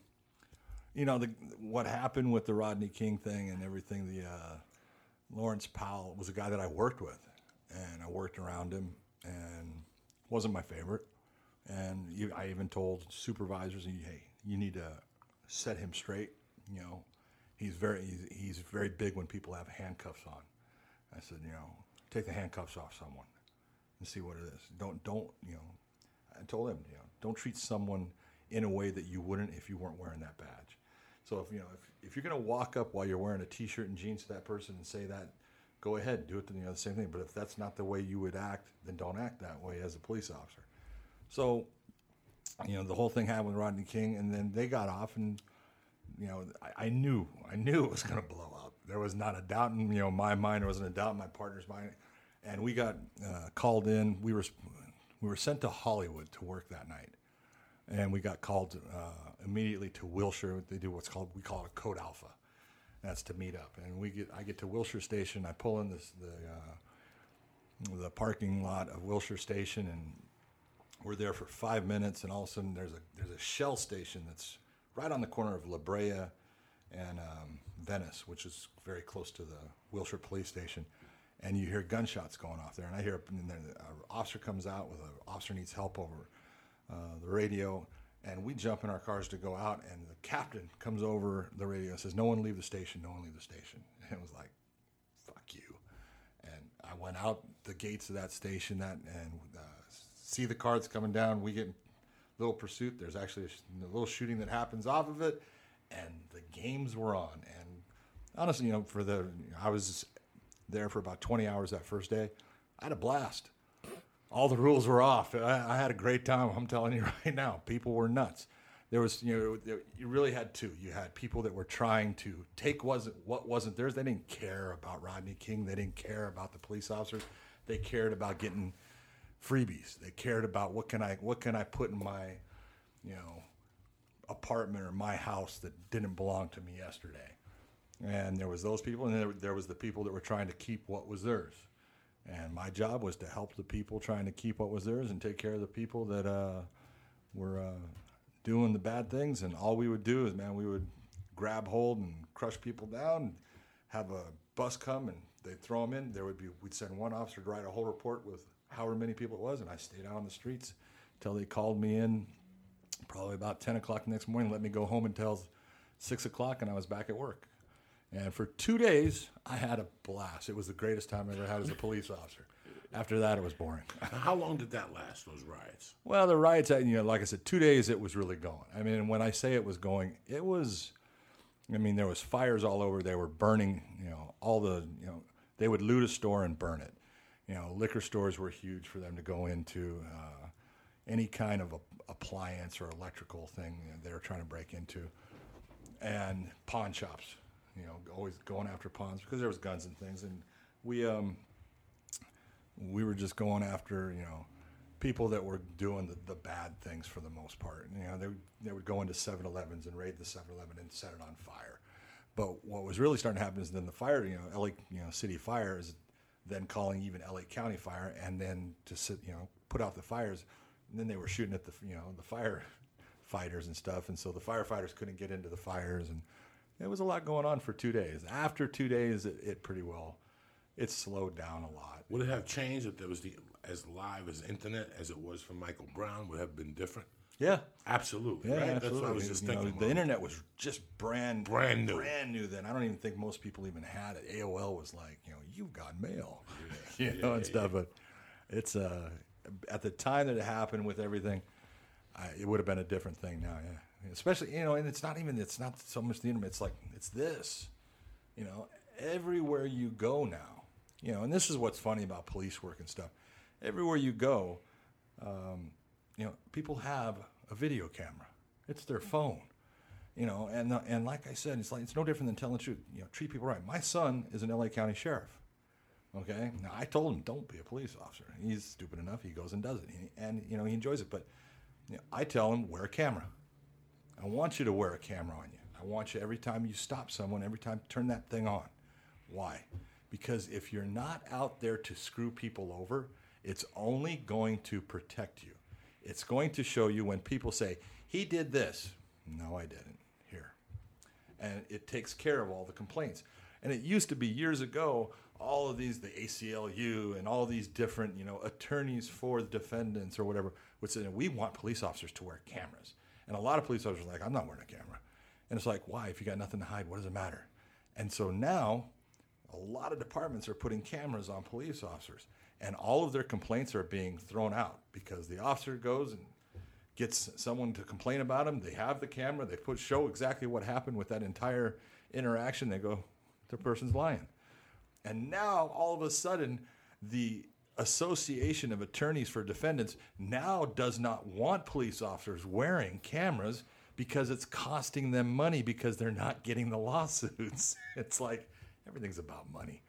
what happened with the Rodney King thing and everything. The Lawrence Powell was a guy that I worked with, and I worked around him, and wasn't my favorite. And I even told supervisors, "Hey, you need to set him straight. He's very big when people have handcuffs on." I said, take the handcuffs off someone and see what it is. Don't I told him, don't treat someone in a way that you wouldn't if you weren't wearing that badge. So if you're gonna walk up while you're wearing a t-shirt and jeans to that person and say that, go ahead and do it. The same thing. But if that's not the way you would act, then don't act that way as a police officer. So, the whole thing happened with Rodney King, and then they got off, and I knew it was going to blow up. There was not a doubt in my mind. There wasn't a doubt in my partner's mind. And we got called in. We were sent to Hollywood to work that night, and we got called immediately to Wilshire. They do we call it a Code Alpha. That's to meet up. And I get to Wilshire Station. I pull in the parking lot of Wilshire Station, and we're there for 5 minutes, and all of a sudden there's a Shell station that's right on the corner of La Brea and Venice, which is very close to the Wilshire Police Station. And you hear gunshots going off there, and I hear an officer comes out with an officer needs help over the radio, and we jump in our cars to go out, and the captain comes over the radio and says, "No one leave the station, no one leave the station." And it was like, fuck you. I went out the gates of that station and see the cars coming down. We get little pursuit. There's actually a little shooting that happens off of it, and the games were on. And honestly, I was there for about 20 hours that first day. I had a blast. All the rules were off. I had a great time. I'm telling you right now, people were nuts. There was, you really had two. You had people that were trying to take what wasn't theirs. They didn't care about Rodney King. They didn't care about the police officers. They cared about getting freebies. They cared about what can I put in my, apartment or my house that didn't belong to me yesterday. And there was those people, and there was the people that were trying to keep what was theirs. And my job was to help the people trying to keep what was theirs and take care of the people that were doing the bad things. And all we would do is, we would grab hold and crush people down, and have a bus come and they'd throw them in. We'd send one officer to write a whole report with however many people it was, and I stayed out on the streets until they called me in, probably about 10 o'clock the next morning, let me go home until 6 o'clock, and I was back at work. And for 2 days, I had a blast. It was the greatest time I ever had as a police officer. After that, it was boring. How long did that last, those riots? Well, the riots, like I said, 2 days it was really going. I mean, when I say it was going, it was, there was fires all over. They were burning, they would loot a store and burn it. Liquor stores were huge for them to go into. Any kind of appliance or electrical thing they were trying to break into. And pawn shops, always going after pawns because there was guns and things. And we were just going after, people that were doing the bad things for the most part. They would go into 7-Elevens and raid the 7-Eleven and set it on fire. But what was really starting to happen is then the fire, LA, city fire is then calling even LA County Fire, and then to put out the fires. And then they were shooting at the firefighters and stuff, and so the firefighters couldn't get into the fires, and there was a lot going on for 2 days. After 2 days, it slowed down a lot. Would it have changed if there was as live as internet as it was for Michael Brown? Would it have been different? Yeah, absolutely. Yeah, right? absolutely. That's what I was just thinking. The internet was just brand new then. I don't even think most people even had it. AOL was like, you've got mail, and stuff. But it's at the time that it happened with everything, it would have been a different thing now. Yeah, especially and it's not so much the internet. It's like it's this, everywhere you go now, and this is what's funny about police work and stuff. Everywhere you go, people have a video camera. It's their phone, and like I said, it's no different than telling the truth. Treat people right. My son is an LA County sheriff. Okay. Now I told him don't be a police officer. He's stupid enough. He goes and does it, and he enjoys it. But I tell him wear a camera. I want you to wear a camera on you. I want you every time you stop someone, every time turn that thing on. Why? Because if you're not out there to screw people over, it's only going to protect you. It's going to show you when people say, he did this. No, I didn't. Here. And it takes care of all the complaints. And it used to be years ago, all of these, the ACLU and all these different, attorneys for the defendants or whatever would say, we want police officers to wear cameras. And a lot of police officers are like, I'm not wearing a camera. And it's like, why? If you got nothing to hide, what does it matter? And so now a lot of departments are putting cameras on police officers. And all of their complaints are being thrown out because the officer goes and gets someone to complain about him. They have the camera. They show exactly what happened with that entire interaction. They go, the person's lying. And now, all of a sudden, the Association of Attorneys for Defendants now does not want police officers wearing cameras because it's costing them money because they're not getting the lawsuits. It's like everything's about money.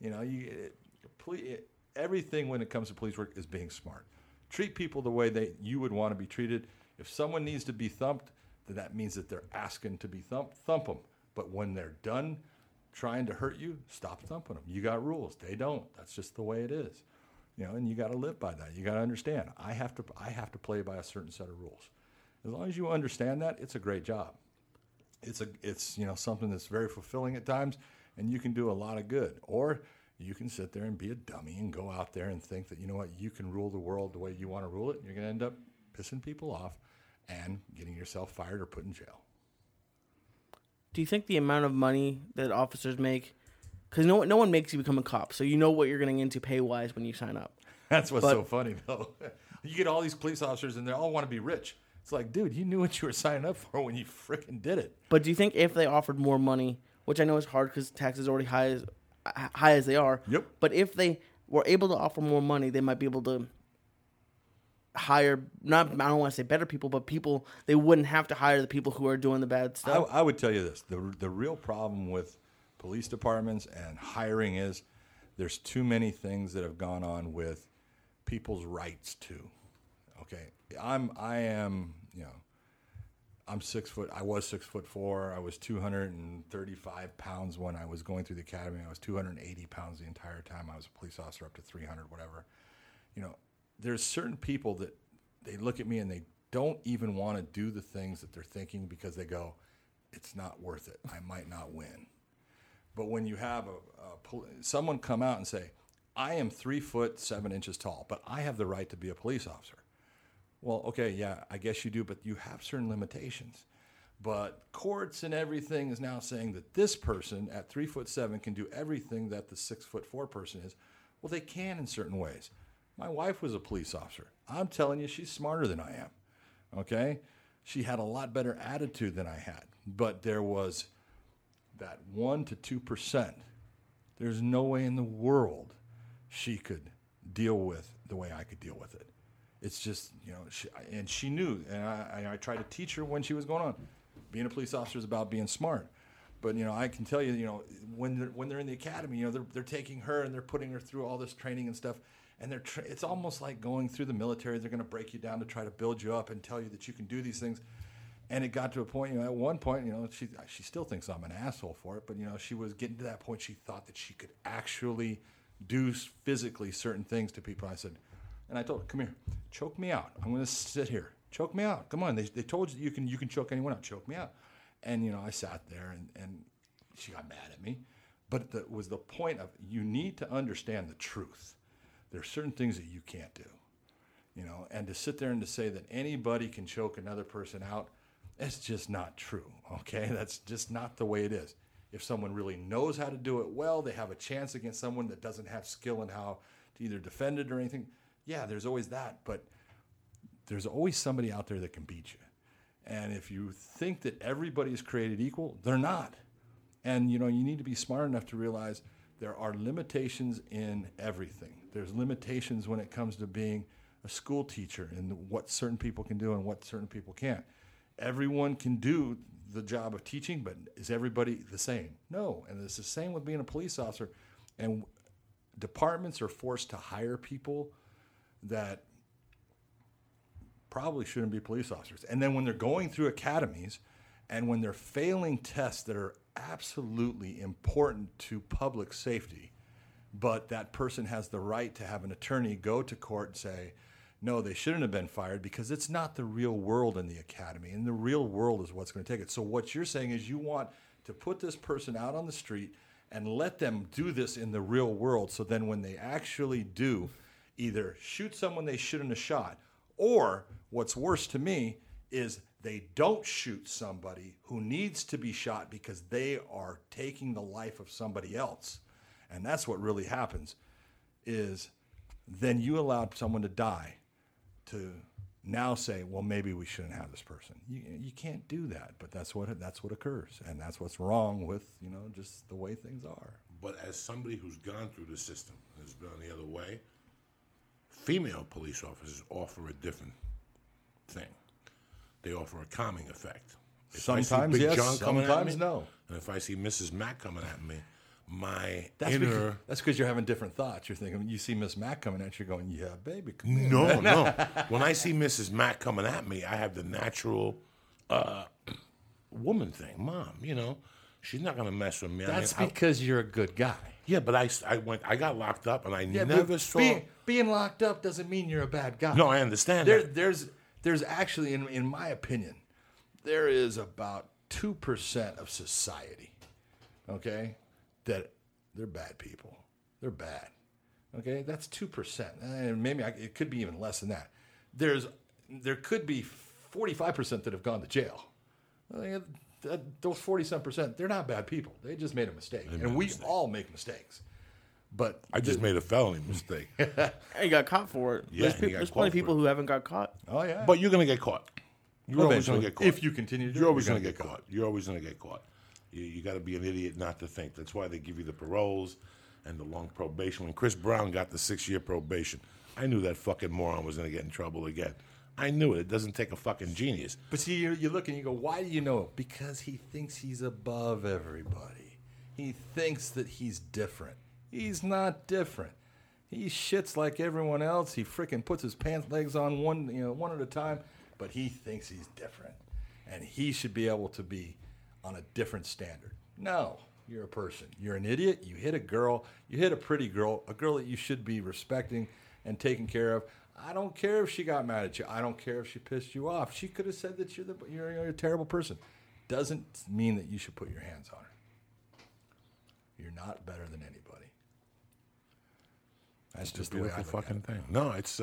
Everything when it comes to police work is being smart. Treat people the way you would want to be treated. If someone needs to be thumped, then that means that they're asking to be thumped. Thump them. But when they're done trying to hurt you, stop thumping them. You got rules. They don't. That's just the way it is. And you got to live by that. You got to understand. I have to play by a certain set of rules. As long as you understand that, it's a great job. It's something that's very fulfilling at times, and you can do a lot of good. Or you can sit there and be a dummy and go out there and think that, you can rule the world the way you want to rule it. And you're going to end up pissing people off and getting yourself fired or put in jail. Do you think the amount of money that officers make because no one makes you become a cop, so you know what you're getting into pay wise when you sign up. That's what's But- so funny, though. You get all these police officers, and they all want to be rich. It's like, dude, you knew what you were signing up for when you freaking did it. But do you think if they offered more money, which I know is hard because taxes are already high as they are, Yep. but if they were able to offer more money, they might be able to hire, I don't want to say better people, but people, they wouldn't have to hire the people who are doing the bad stuff. I would tell you this. The real problem with police departments and hiring is there's too many things that have gone on with people's rights too. Okay. I am, I'm 6 foot. I was 6'4". I was 235 pounds when I was going through the academy. I was 280 pounds the entire time. I was a police officer up to 300, whatever. There's certain people that they look at me and they don't even want to do the things that they're thinking because they go, it's not worth it. I might not win. But when you have someone come out and say, I am 3 foot 7 inches tall, but I have the right to be a police officer. Well, okay, yeah, I guess you do, but you have certain limitations. But courts and everything is now saying that this person at 3'7" can do everything that the 6'4" person is. Well, they can in certain ways. My wife was a police officer. I'm telling you, she's smarter than I am. Okay? She had a lot better attitude than I had. But there was that 1% to 2%. There's no way in the world she could deal with the way I could deal with it. It's just, she knew, and I tried to teach her when she was going on. Being a police officer is about being smart. But, I can tell you, when they're in the academy, they're taking her and they're putting her through all this training and stuff. And it's almost like going through the military. They're going to break you down to try to build you up and tell you that you can do these things. And it got to a point, at one point, she still thinks I'm an asshole for it. But, she was getting to that point. She thought that she could actually do physically certain things to people. And I told her, come here, choke me out. I'm going to sit here. Choke me out. Come on. They told you you can choke anyone out. Choke me out. And, I sat there and she got mad at me. But that was the point of you need to understand the truth. There are certain things that you can't do, and to sit there and to say that anybody can choke another person out, that's just not true, okay? That's just not the way it is. If someone really knows how to do it well, they have a chance against someone that doesn't have skill in how to either defend it or anything. Yeah, there's always that, but there's always somebody out there that can beat you. And if you think that everybody is created equal, they're not. And, you need to be smart enough to realize there are limitations in everything. There's limitations when it comes to being a school teacher and what certain people can do and what certain people can't. Everyone can do the job of teaching, but is everybody the same? No. And it's the same with being a police officer. And departments are forced to hire people that probably shouldn't be police officers. And then when they're going through academies and when they're failing tests that are absolutely important to public safety, but that person has the right to have an attorney go to court and say, no, they shouldn't have been fired because it's not the real world in the academy. And the real world is what's going to take it. So what you're saying is you want to put this person out on the street and let them do this in the real world. So then when they actually do either shoot someone they shouldn't have shot, or what's worse to me is they don't shoot somebody who needs to be shot because they are taking the life of somebody else. And that's what really happens is then you allowed someone to die to now say, well, maybe we shouldn't have this person. You can't do that, but that's what occurs. And that's what's wrong with, just the way things are. But as somebody who's gone through the system, has been the other way, female police officers offer a different thing. They offer a calming effect. If I see Sometimes Big yes, John coming at sometimes me, no. And if I see Mrs. Mack coming at me, my That's inner... because you're having different thoughts. You're thinking, you see Miss Mack coming at you, you're going, yeah, baby, come here. No. When I see Mrs. Mack coming at me, I have the natural woman thing. Mom, she's not going to mess with me. That's because you're a good guy. Yeah, but I got locked up, and I never saw... Being locked up doesn't mean you're a bad guy. No, I understand that. There's actually, in my opinion, there is about 2% of society, okay, that they're bad people. They're bad. Okay, that's 2%. And maybe it could be even less than that. There could be 45% that have gone to jail. They're those 40-some%, they're not bad people. They just made a mistake. made And a we mistake. all make mistakes. But I just made a felony mistake. And you got caught for it. Yeah, there's he got there's caught plenty of for people it. who haven't got caught. oh, yeah. But you're going to get caught. You're always going Eventually, to get caught. if you continue to do You're it, always you're going to gonna get caught. You're always going to get caught. You got to be an idiot not to think. That's why they give you the paroles and the long probation. When Chris Brown got the 6-year probation, I knew that fucking moron was going to get in trouble again. I knew it. It doesn't take a fucking genius. But see, you look and you go, why do you know it? Because he thinks he's above everybody. He thinks that he's different. He's not different. He shits like everyone else. He freaking puts his pants legs on one at a time. But he thinks he's different, and he should be able to be on a different standard. No, you're a person. You're an idiot. You hit a girl. You hit a pretty girl, a girl that you should be respecting and taking care of. I don't care if she got mad at you. I don't care if she pissed you off. She could have said that you're a terrible person. Doesn't mean that you should put your hands on her. You're not better than anybody. That's just the way I Beautiful look at fucking it. thing. No, it's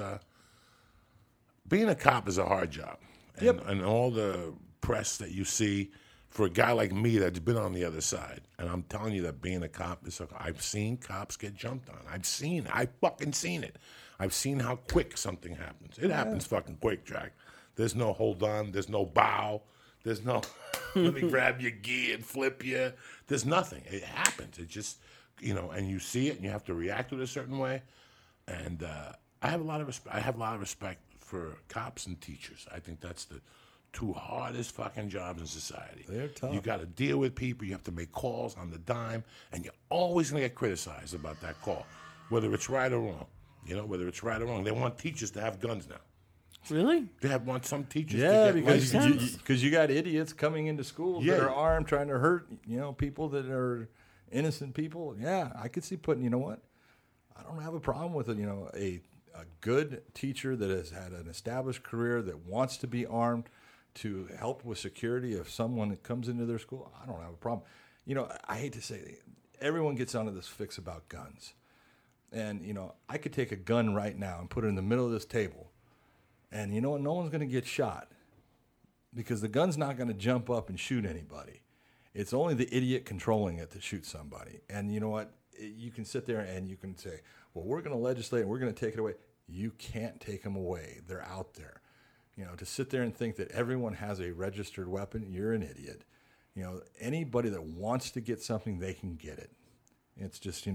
being a cop is a hard job. And, Yep. and all the press that you see for a guy like me that's been on the other side, and I'm telling you that being a cop is. I've seen cops get jumped on. I fucking seen it. I've seen how quick something happens. It happens fucking quick, Jack. There's no hold on. There's no bow. There's no let me grab your gear and flip you. There's nothing. It happens. It just and you see it and you have to react to it a certain way. And I have a lot of respect for cops and teachers. I think that's the two hardest fucking jobs in society. They're tough. You got to deal with people. You have to make calls on the dime, and you're always going to get criticized about that call, whether it's right or wrong. Whether it's right or wrong. They want teachers to have guns now. Really? They want some teachers Yeah, to get because licenses. you got idiots coming into schools Yeah. that are armed, trying to hurt people that are innocent people. Yeah, I could see putting. You know what? I don't have a problem with a good teacher that has had an established career that wants to be armed to help with security if someone that comes into their school. I don't have a problem. I hate to say it, everyone gets onto this fix about guns. And, I could take a gun right now and put it in the middle of this table. And you know what? No one's going to get shot because the gun's not going to jump up and shoot anybody. It's only the idiot controlling it that shoots somebody. And you know what? You can sit there and you can say, well, we're going to legislate and we're going to take it away. You can't take them away. They're out there. To sit there and think that everyone has a registered weapon, you're an idiot. Anybody that wants to get something, they can get it. It's just,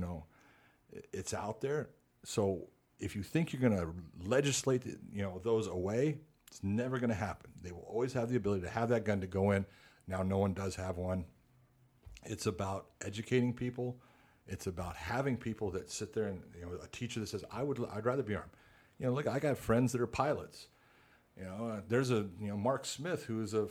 it's out there. So if you think you're going to legislate, those away, it's never going to happen. They will always have the ability to have that gun to go in. Now, no one does have one. It's about educating people. It's about having people that sit there and, a teacher that says, I'd rather be armed. Look, I got friends that are pilots. There's a, Mark Smith, who's a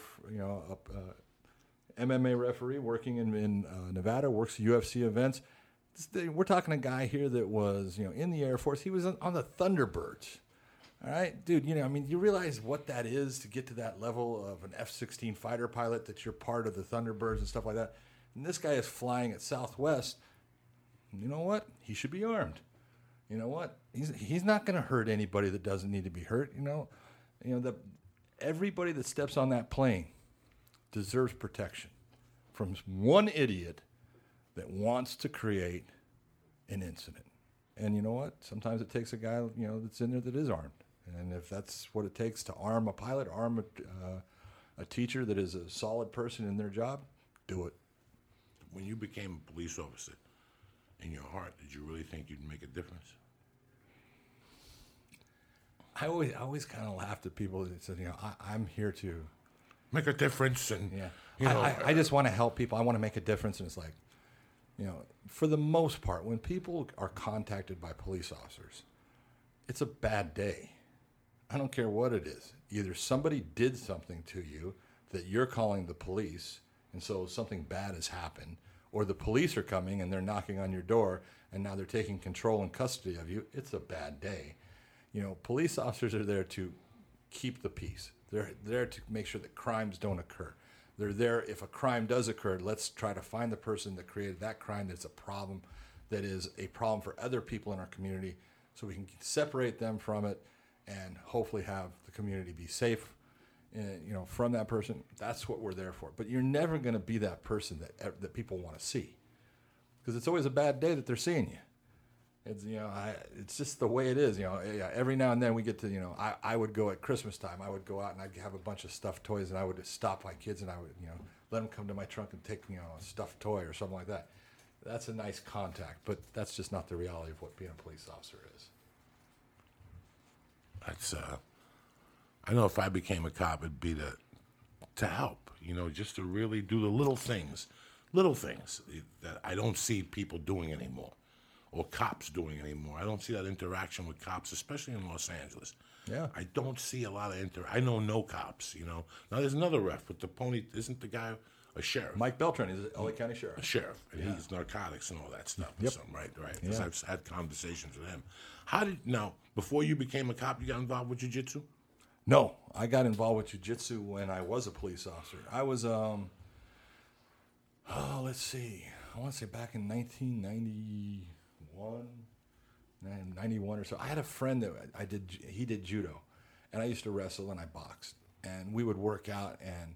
MMA referee working in Nevada, works UFC events. We're talking a guy here that was, in the Air Force. He was on the Thunderbirds. All right, dude, you realize what that is to get to that level of an F-16 fighter pilot, that you're part of the Thunderbirds and stuff like that. And this guy is flying at Southwest. You know what? He should be armed. You know what? He's not going to hurt anybody that doesn't need to be hurt. Everybody that steps on that plane deserves protection from one idiot that wants to create an incident. And you know what? Sometimes it takes a guy, that's in there that is armed. And if that's what it takes to arm a pilot, arm a teacher that is a solid person in their job, do it. When you became a police officer, in your heart, did you really think you'd make a difference? I always kind of laughed at people that said, I'm here to Make a difference, and I just want to help people. I want to make a difference, and it's like, for the most part, when people are contacted by police officers, it's a bad day. I don't care what it is. Either somebody did something to you that you're calling the police, and so something bad has happened, or the police are coming and they're knocking on your door, and now they're taking control and custody of you. It's a bad day. Police officers are there to keep the peace. They're there to make sure that crimes don't occur. They're there if a crime does occur, let's try to find the person that created that crime that's a problem, that is a problem for other people in our community, so we can separate them from it and hopefully have the community be safe from that person. That's what we're there for. But you're never going to be that person that people want to see, because it's always a bad day that they're seeing you. It's it's just the way it is. Every now and then we get to I would go at Christmas time. I would go out and I'd have a bunch of stuffed toys, and I would stop my kids and I would let them come to my trunk and take a stuffed toy or something like that. That's a nice contact, but that's just not the reality of what being a police officer is. That's I know if I became a cop, it'd be to help, just to really do the little things that I don't see people doing anymore, or cops doing anymore. I don't see that interaction with cops, especially in Los Angeles. Yeah. I don't see a lot of I know no cops, Now there's another ref with the pony. Isn't the guy a sheriff? Mike Beltran is LA County Sheriff. A sheriff, and he's narcotics and all that stuff. Yep. Right. Because Yeah. I've had conversations with him. Before you became a cop, you got involved with jiu-jitsu? No, I got involved with jiu-jitsu when I was a police officer. I was, let's see. I want to say back in 1991, 91 or so. I had a friend that he did judo, and I used to wrestle and I boxed. And we would work out, and,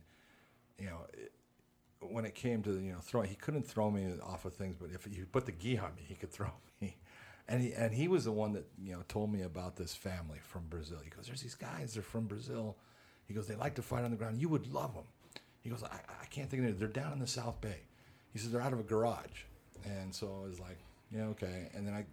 when it came to, throwing, he couldn't throw me off of things, but if he put the gi on me, he could throw me. And he was the one that told me about this family from Brazil. He goes, "There's these guys. They're from Brazil." He goes, "They like to fight on the ground. You would love them." He goes, "I can't think of it. They're down in the South Bay." He says they're out of a garage, and so I was like, "Yeah, okay." And then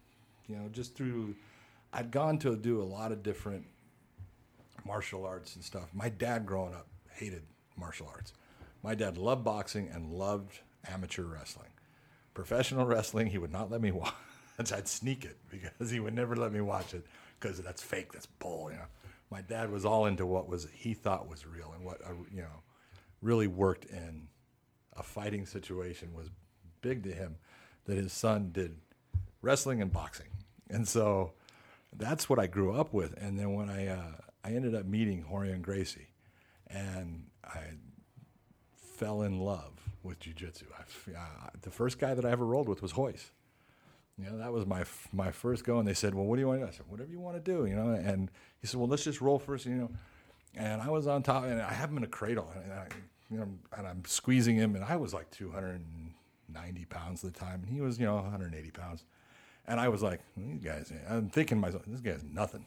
I'd gone to do a lot of different martial arts and stuff. My dad, growing up, hated martial arts. My dad loved boxing and loved amateur wrestling. Professional wrestling, he would not let me watch. I'd sneak it because he would never let me watch it because that's fake, that's bull. My dad was all into what he thought was real, and what really worked in a fighting situation was big to him. That his son did wrestling and boxing, and so that's what I grew up with. And then when I ended up meeting Rorion Gracie, and I fell in love with jiu-jitsu. The first guy that I ever rolled with was Royce. That was my first go, and they said, "Well, what do you want to do?" I said, "Whatever you want to do," And he said, "Well, let's just roll first," And I was on top, and I have him in a cradle, and I'm squeezing him, and I was like 290 pounds at the time, and he was 180 pounds, and I was like, "These guys," I'm thinking to myself, "This guy's nothing,"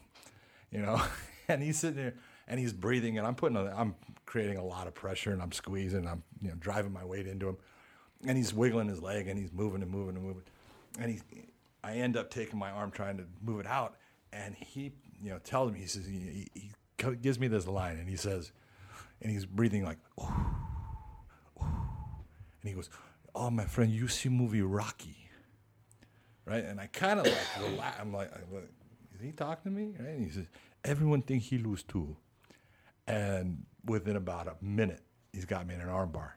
And he's sitting there, and he's breathing, and I'm creating a lot of pressure, and I'm squeezing, and I'm driving my weight into him, and he's wiggling his leg, and he's moving and moving and moving. And I end up taking my arm trying to move it out, and he, tells me, he says, he gives me this line, and he says, and he's breathing like, ooh, ooh. And he goes, "Oh, my friend, you see movie Rocky, right?" And I kind of relax. I'm like, is he talking to me? Right? And he says, "Everyone think he lose too." And within about a minute, he's got me in an arm bar,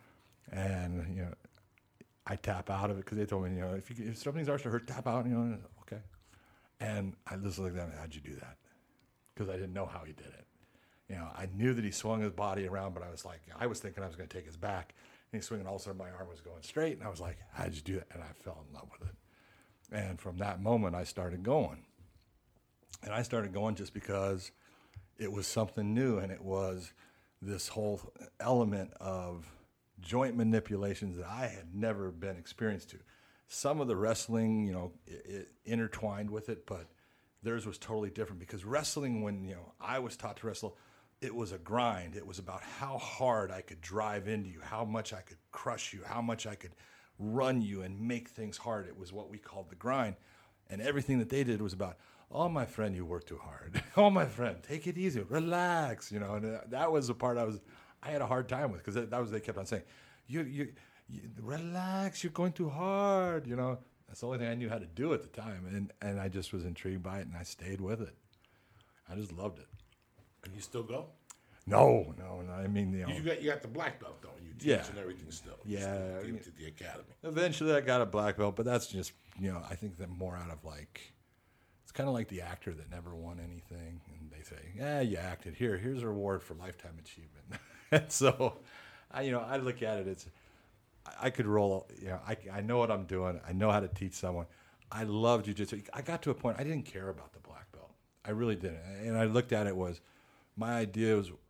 and I tap out of it because they told me, if something starts to hurt, tap out. Okay. And I just looked at him, "How'd you do that?" Because I didn't know how he did it. I knew that he swung his body around, but I was thinking I was going to take his back. And he swung, and all of a sudden my arm was going straight, and I was like, "How'd you do that?" And I fell in love with it. And from that moment, I started going. And I started going just because it was something new, and it was this whole element of joint manipulations that I had never been experienced to. Some of the wrestling, it intertwined with it, but theirs was totally different because wrestling, when I was taught to wrestle, it was a grind. It was about how hard I could drive into you, how much I could crush you, how much I could run you and make things hard. It was what we called the grind. And everything that they did was about, "Oh, my friend, you work too hard. Oh, my friend, take it easy, relax." And that was the part I had a hard time with, because that was, they kept on saying, you relax, you're going too hard. That's the only thing I knew how to do at the time, and I just was intrigued by it, and I stayed with it. I just loved it. And you still go? No. I mean, You got the black belt, though. You teach Yeah. and everything still. Yeah, You still to the academy. Eventually, I got a black belt, but that's just I think that more out of it's kind of like the actor that never won anything, and they say, "Yeah, you acted. Here's a reward for lifetime achievement." And so, I look at it. I could roll. I know what I'm doing. I know how to teach someone. I love jiu-jitsu. I got to a point I didn't care about the black belt. I really didn't. And I looked at it my idea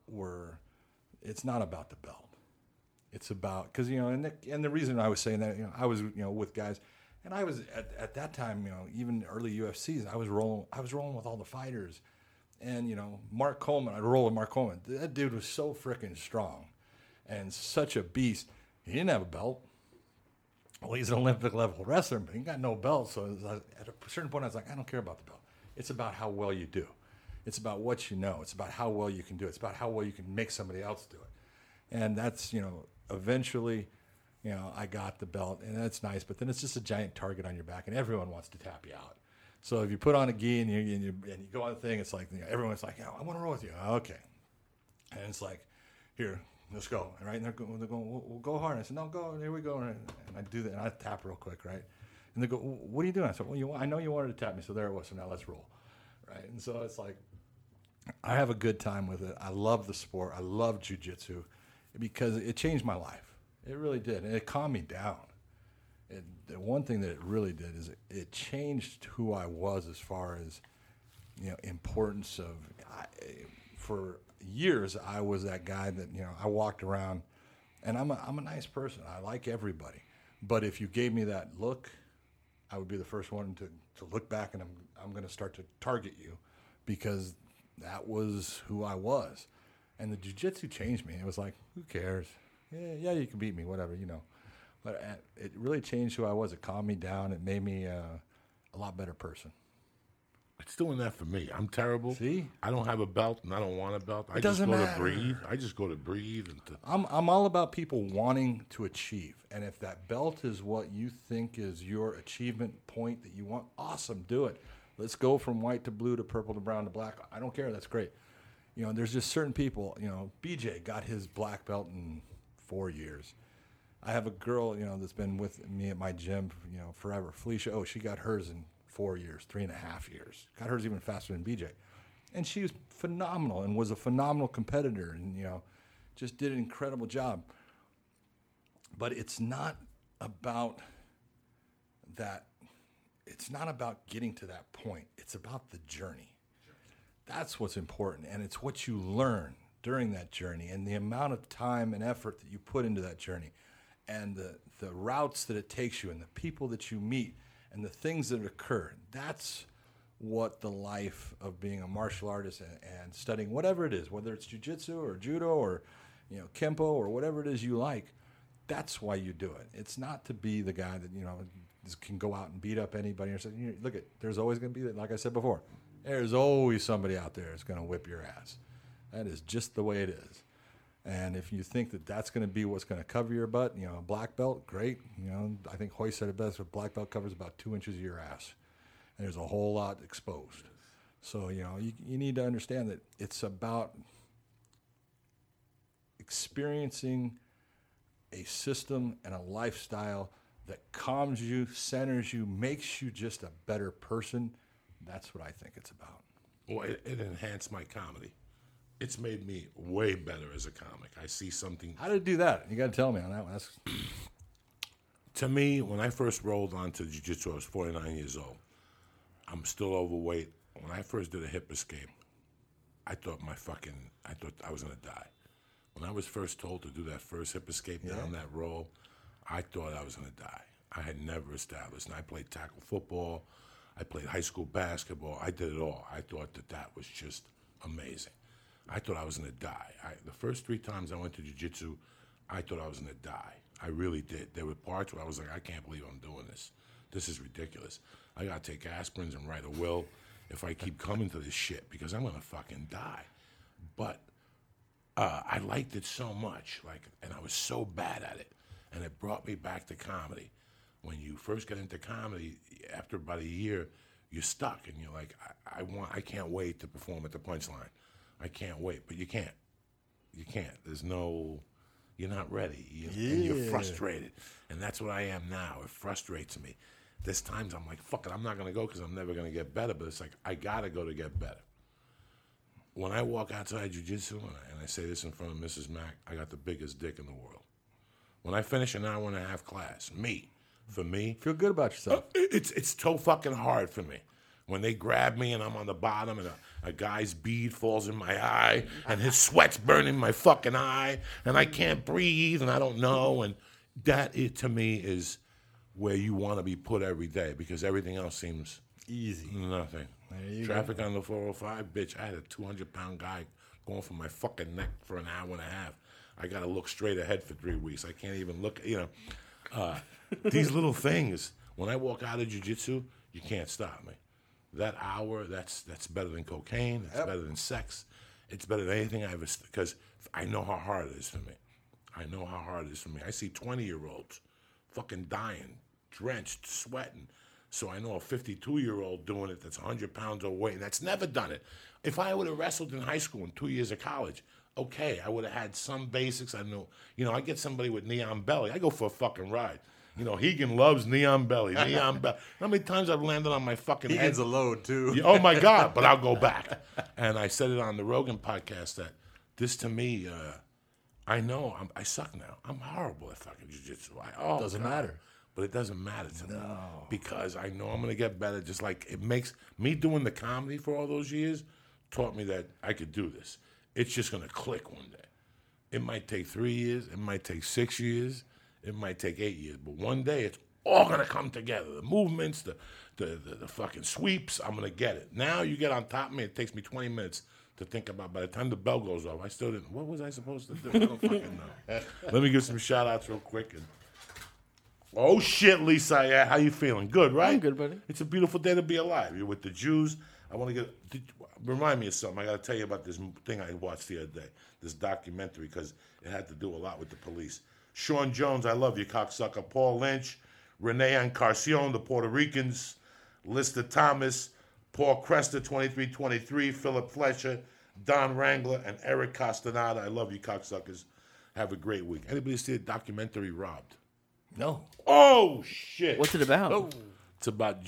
it's not about the belt. It's about, because, and the reason I was saying that, I was, with guys, and I was at that time, even early UFCs, I was rolling with all the fighters, and Mark Coleman, I'd roll with Mark Coleman. That dude was so freaking strong, and such a beast. He didn't have a belt. Well, he's an Olympic level wrestler, but he got no belt. So at a certain point, I was like, I don't care about the belt. It's about how well you do. It's about what you know. It's about how well you can do it. It's about how well you can make somebody else do it. And that's, eventually, I got the belt, and that's nice. But then it's just a giant target on your back, and everyone wants to tap you out. So if you put on a gi and you go on the thing, it's like, everyone's like, I want to roll with you. Okay. And it's like, here, let's go. Right? And they're going, we'll go hard. And I said, no, go. Here we go. And I do that, and I tap real quick, right? And they go, what are you doing? I said, well, I know you wanted to tap me, so there it was. So now let's roll. Right? And so it's like, I have a good time with it. I love the sport. I love jiu-jitsu because it changed my life. It really did. And it calmed me down. The one thing that it really did is it changed who I was as far as, importance of, for years, I was that guy that, I walked around, and I'm a nice person. I like everybody. But if you gave me that look, I would be the first one to look back, and I'm going to start to target you because that was who I was. And the jiu-jitsu changed me. It was like, who cares? Yeah, you can beat me, whatever, But it really changed who I was. It calmed me down. It made me a lot better person. It's doing that for me. I'm terrible. See? I don't have a belt, and I don't want a belt. I doesn't just go matter. to breathe. I just go to breathe. I'm all about people wanting to achieve. And if that belt is what you think is your achievement point that you want, awesome, do it. Let's go from white to blue to purple to brown to black. I don't care. That's great. There's just certain people. BJ got his black belt in 4 years. I have a girl, that's been with me at my gym, forever. Felicia, she got hers in 4 years, 3.5 years. Got hers even faster than BJ. And she was phenomenal and was a phenomenal competitor and, just did an incredible job. But it's not about that. It's not about getting to that point. It's about the journey. That's what's important. And it's what you learn during that journey and the amount of time and effort that you put into that journey and the routes that it takes you and the people that you meet and the things that occur. That's what the life of being a martial artist and studying whatever it is, whether it's jiu-jitsu or judo or kempo or whatever it is you like. That's why you do it. It's not to be the guy that can go out and beat up anybody. Or say, look, there's always going to be, like I said before, there's always somebody out there that's going to whip your ass. That is just the way it is. And if you think that that's going to be what's going to cover your butt, a black belt, great. I think Hoy said it best. A black belt covers about 2 inches of your ass. And there's a whole lot exposed. So, you need to understand that it's about experiencing a system and a lifestyle that calms you, centers you, makes you just a better person. That's what I think it's about. Well, it enhanced my comedy. It's made me way better as a comic. I see something. How did it do that? You got to tell me on that one. To me, when I first rolled onto jiu-jitsu, I was 49 years old. I'm still overweight. When I first did a hip escape, I thought I was going to die. When I was first told to do that first hip escape down that roll, I thought I was going to die. I had never established. And I played tackle football. I played high school basketball. I did it all. I thought that was just amazing. I thought I was going to die. The first 3 times I went to jiu-jitsu, I thought I was going to die. I really did. There were parts where I was like, I can't believe I'm doing this. This is ridiculous. I got to take aspirins and write a will if I keep coming to this shit because I'm going to fucking die. But I liked it so much, and I was so bad at it, and it brought me back to comedy. When you first get into comedy, after about a year, you're stuck, and you're like, I can't wait to perform at the Punchline. I can't wait, but you can't. You can't. You're not ready. And you're frustrated. And that's what I am now. It frustrates me. There's times I'm like, fuck it, I'm not going to go because I'm never going to get better. But it's like, I got to go to get better. When I walk outside jiu-jitsu, and I say this in front of Mrs. Mack, I got the biggest dick in the world. When I finish an hour-and-a-half class, for me. Feel good about yourself. It's so fucking hard for me. When they grab me and I'm on the bottom and a guy's bead falls in my eye and his sweat's burning my fucking eye and I can't breathe and I don't know. And that, to me, is where you want to be put every day because everything else seems Easy. nothing. There you Traffic on the 405, bitch. I had a 200-pound guy going for my fucking neck for an hour and a half. I got to look straight ahead for 3 weeks. I can't even look, these little things. When I walk out of jiu-jitsu, you can't stop me. That hour, that's better than cocaine. It's better than sex. It's better than anything I ever, because I know how hard it is for me. I know how hard it is for me. I see 20-year-olds fucking dying, drenched, sweating. So I know a 52-year-old doing it that's 100 pounds overweight, and that's never done it. If I would have wrestled in high school in 2 years of college, okay, I would have had some basics. I know, I get somebody with neon belly. I go for a fucking ride. Hegan loves neon belly. How many times I've landed on my fucking head? Hegan's a load, too. Oh, my God, but I'll go back. And I said it on the Rogan podcast that this, to me, I know I suck now. I'm horrible at fucking jiu-jitsu. Doesn't matter. But it doesn't matter to me because I know I'm going to get better. Just like it makes me doing the comedy for all those years taught me that I could do this. It's just going to click one day. It might take 3 years. It might take 6 years. It might take 8 years. But one day it's all going to come together. The movements, the fucking sweeps, I'm going to get it. Now you get on top of me. It takes me 20 minutes to think about. By the time the bell goes off, I still didn't. What was I supposed to do? I don't fucking know. Let me give some shout outs real quick. Oh, shit, Lisa. Yeah, how you feeling? Good, right? I'm good, buddy. It's a beautiful day to be alive. You're with the Jews. I want to remind me of something. I got to tell you about this thing I watched the other day, this documentary, because it had to do a lot with the police. Sean Jones, I love you, cocksucker. Paul Lynch, Rene Encarnacion, the Puerto Ricans, Lister Thomas, Paul Cresta, 2323, Philip Fletcher, Don Wrangler, and Eric Castaneda. I love you, cocksuckers. Have a great week. Anybody see the documentary Robbed? No. Oh, shit. What's it about? Oh. It's about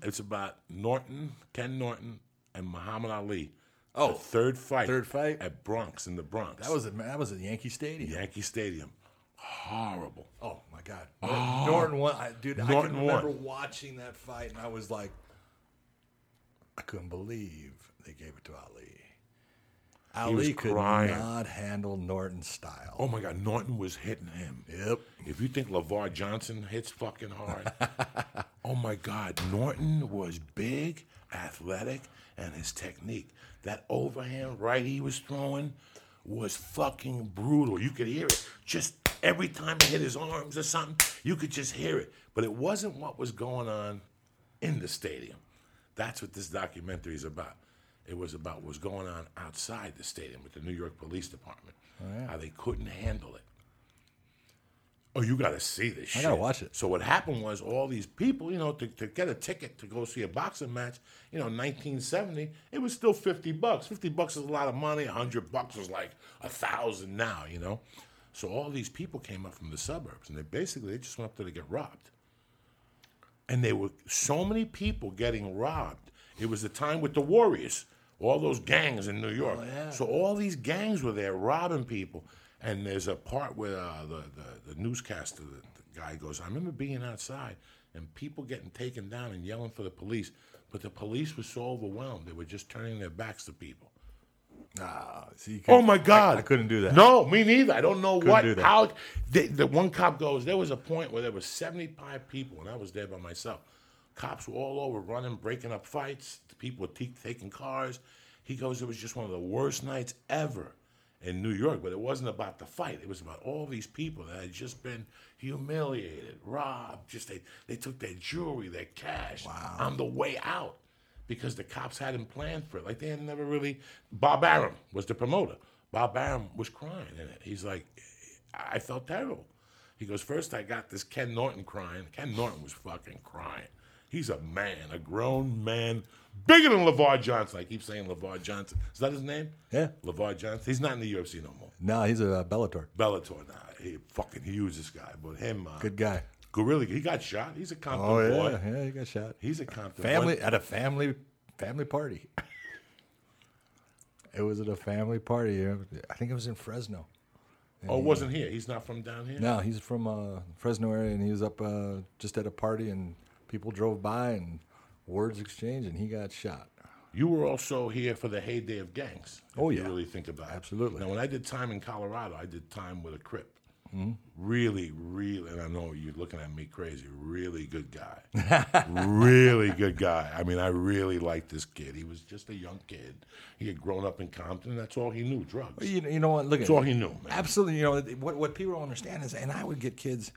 Ken Norton, and Muhammad Ali. Oh. The third fight. Third fight? At Bronx, in the Bronx. That was at Yankee Stadium. Yankee Stadium. Horrible. Oh, my God. Norton won. I can Norton remember won. watching that fight, and I was like, I couldn't believe they gave it to Ali. Ali could crying. not handle Norton's style. Oh, my God. Norton was hitting him. Yep. If you think LeVar Johnson hits fucking hard, oh, my God. Norton was big, athletic, and his technique. That overhand right he was throwing was fucking brutal. You could hear it. Just every time he hit his arms or something, you could just hear it. But it wasn't what was going on in the stadium. That's what this documentary is about. It was about what was going on outside the stadium with the New York Police Department. Oh, yeah. How they couldn't handle it. Oh, you got to see this shit. I got to watch it. So what happened was all these people, to get a ticket to go see a boxing match, 1970, it was still $50. $50 is a lot of money. $100 was like $1,000 now, So all these people came up from the suburbs, and they just went up there to get robbed. And there were so many people getting robbed. It was the time with the Warriors, all those gangs in New York. Oh, yeah. So all these gangs were there robbing people. And there's a part where the newscaster, the guy goes, I remember being outside and people getting taken down and yelling for the police. But the police were so overwhelmed, they were just turning their backs to people. See, Oh, my God. I couldn't do that. No, me neither. I don't know Couldn't do that. how. The one cop goes, there was a point where there were 75 people, and I was there by myself. Cops were all over running, breaking up fights. People were taking cars. He goes, it was just one of the worst nights ever in New York, but it wasn't about the fight. It was about all these people that had just been humiliated, robbed. They took their jewelry, their cash on the way out because the cops hadn't planned for it. Like they had never really. Bob Arum was the promoter. Bob Arum was crying in it. He's like, I felt terrible. He goes, first I got this Ken Norton crying. Ken Norton was fucking crying. He's a man, a grown man, bigger than LeVar Johnson. I keep saying LeVar Johnson. Is that his name? Yeah. LeVar Johnson. He's not in the UFC no more. No, he's a Bellator. Bellator now. He fucking huge, this guy. But him, Good guy. Gorilla, he got shot. He's a Compton Oh, boy. yeah. Yeah, he got shot. He's a Compton Family boy. at a family party. It was at a family party. I think it was in Fresno. Oh, it wasn't here. He's not from down here? No, he's from Fresno area, and he was up just at a party, and people drove by and words exchanged, and he got shot. You were also here for the heyday of gangs. Oh, if yeah. You really think about it. Absolutely. Now, when I did time in Colorado, I did time with a Crip. Really, really, and I know you're looking at me crazy. Really good guy. Really good guy. I mean, I really liked this kid. He was just a young kid. He had grown up in Compton. That's all he knew, drugs. You know what? Look at That's all he knew, man. Absolutely. You know what people don't understand is, and I would get kids.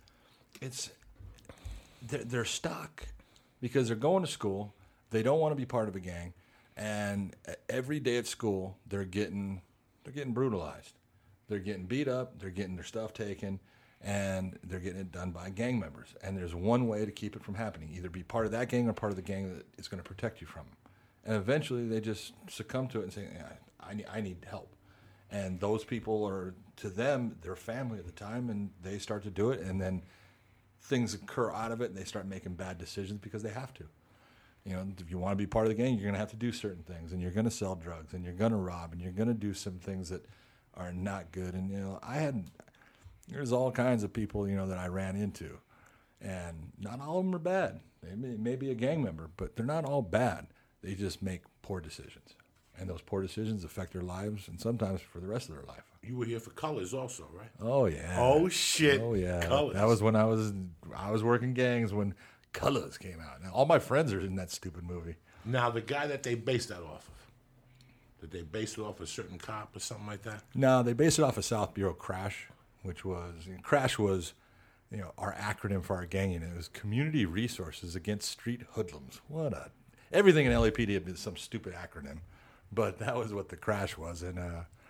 They're stuck because they're going to school. They don't want to be part of a gang, and every day at school they're getting brutalized. They're getting beat up. They're getting their stuff taken, and they're getting it done by gang members. And there's one way to keep it from happening: either be part of that gang or part of the gang that is going to protect you from them. And eventually, they just succumb to it and say, I need help. And those people are, to them, their family at the time, and they start to do it, and then things occur out of it, and they start making bad decisions because they have to. You know, if you want to be part of the gang, you're going to have to do certain things, and you're going to sell drugs, and you're going to rob, and you're going to do some things that are not good. And, you know, there's all kinds of people, you know, that I ran into, and not all of them are bad. They may be a gang member, but they're not all bad. They just make poor decisions, and those poor decisions affect their lives, and sometimes for the rest of their life. You were here for Colors also, right? Oh yeah. Oh, shit. Oh yeah. Colors. That was when I was working gangs when Colors came out. Now all my friends are in that stupid movie. Now, the guy that they based that off of, did they base it off a certain cop or something like that? No, they based it off of South Bureau Crash, Crash was, you know, our acronym for our gang unit. It was Community Resources Against Street Hoodlums. Everything in LAPD had been some stupid acronym, but that was what the Crash was. And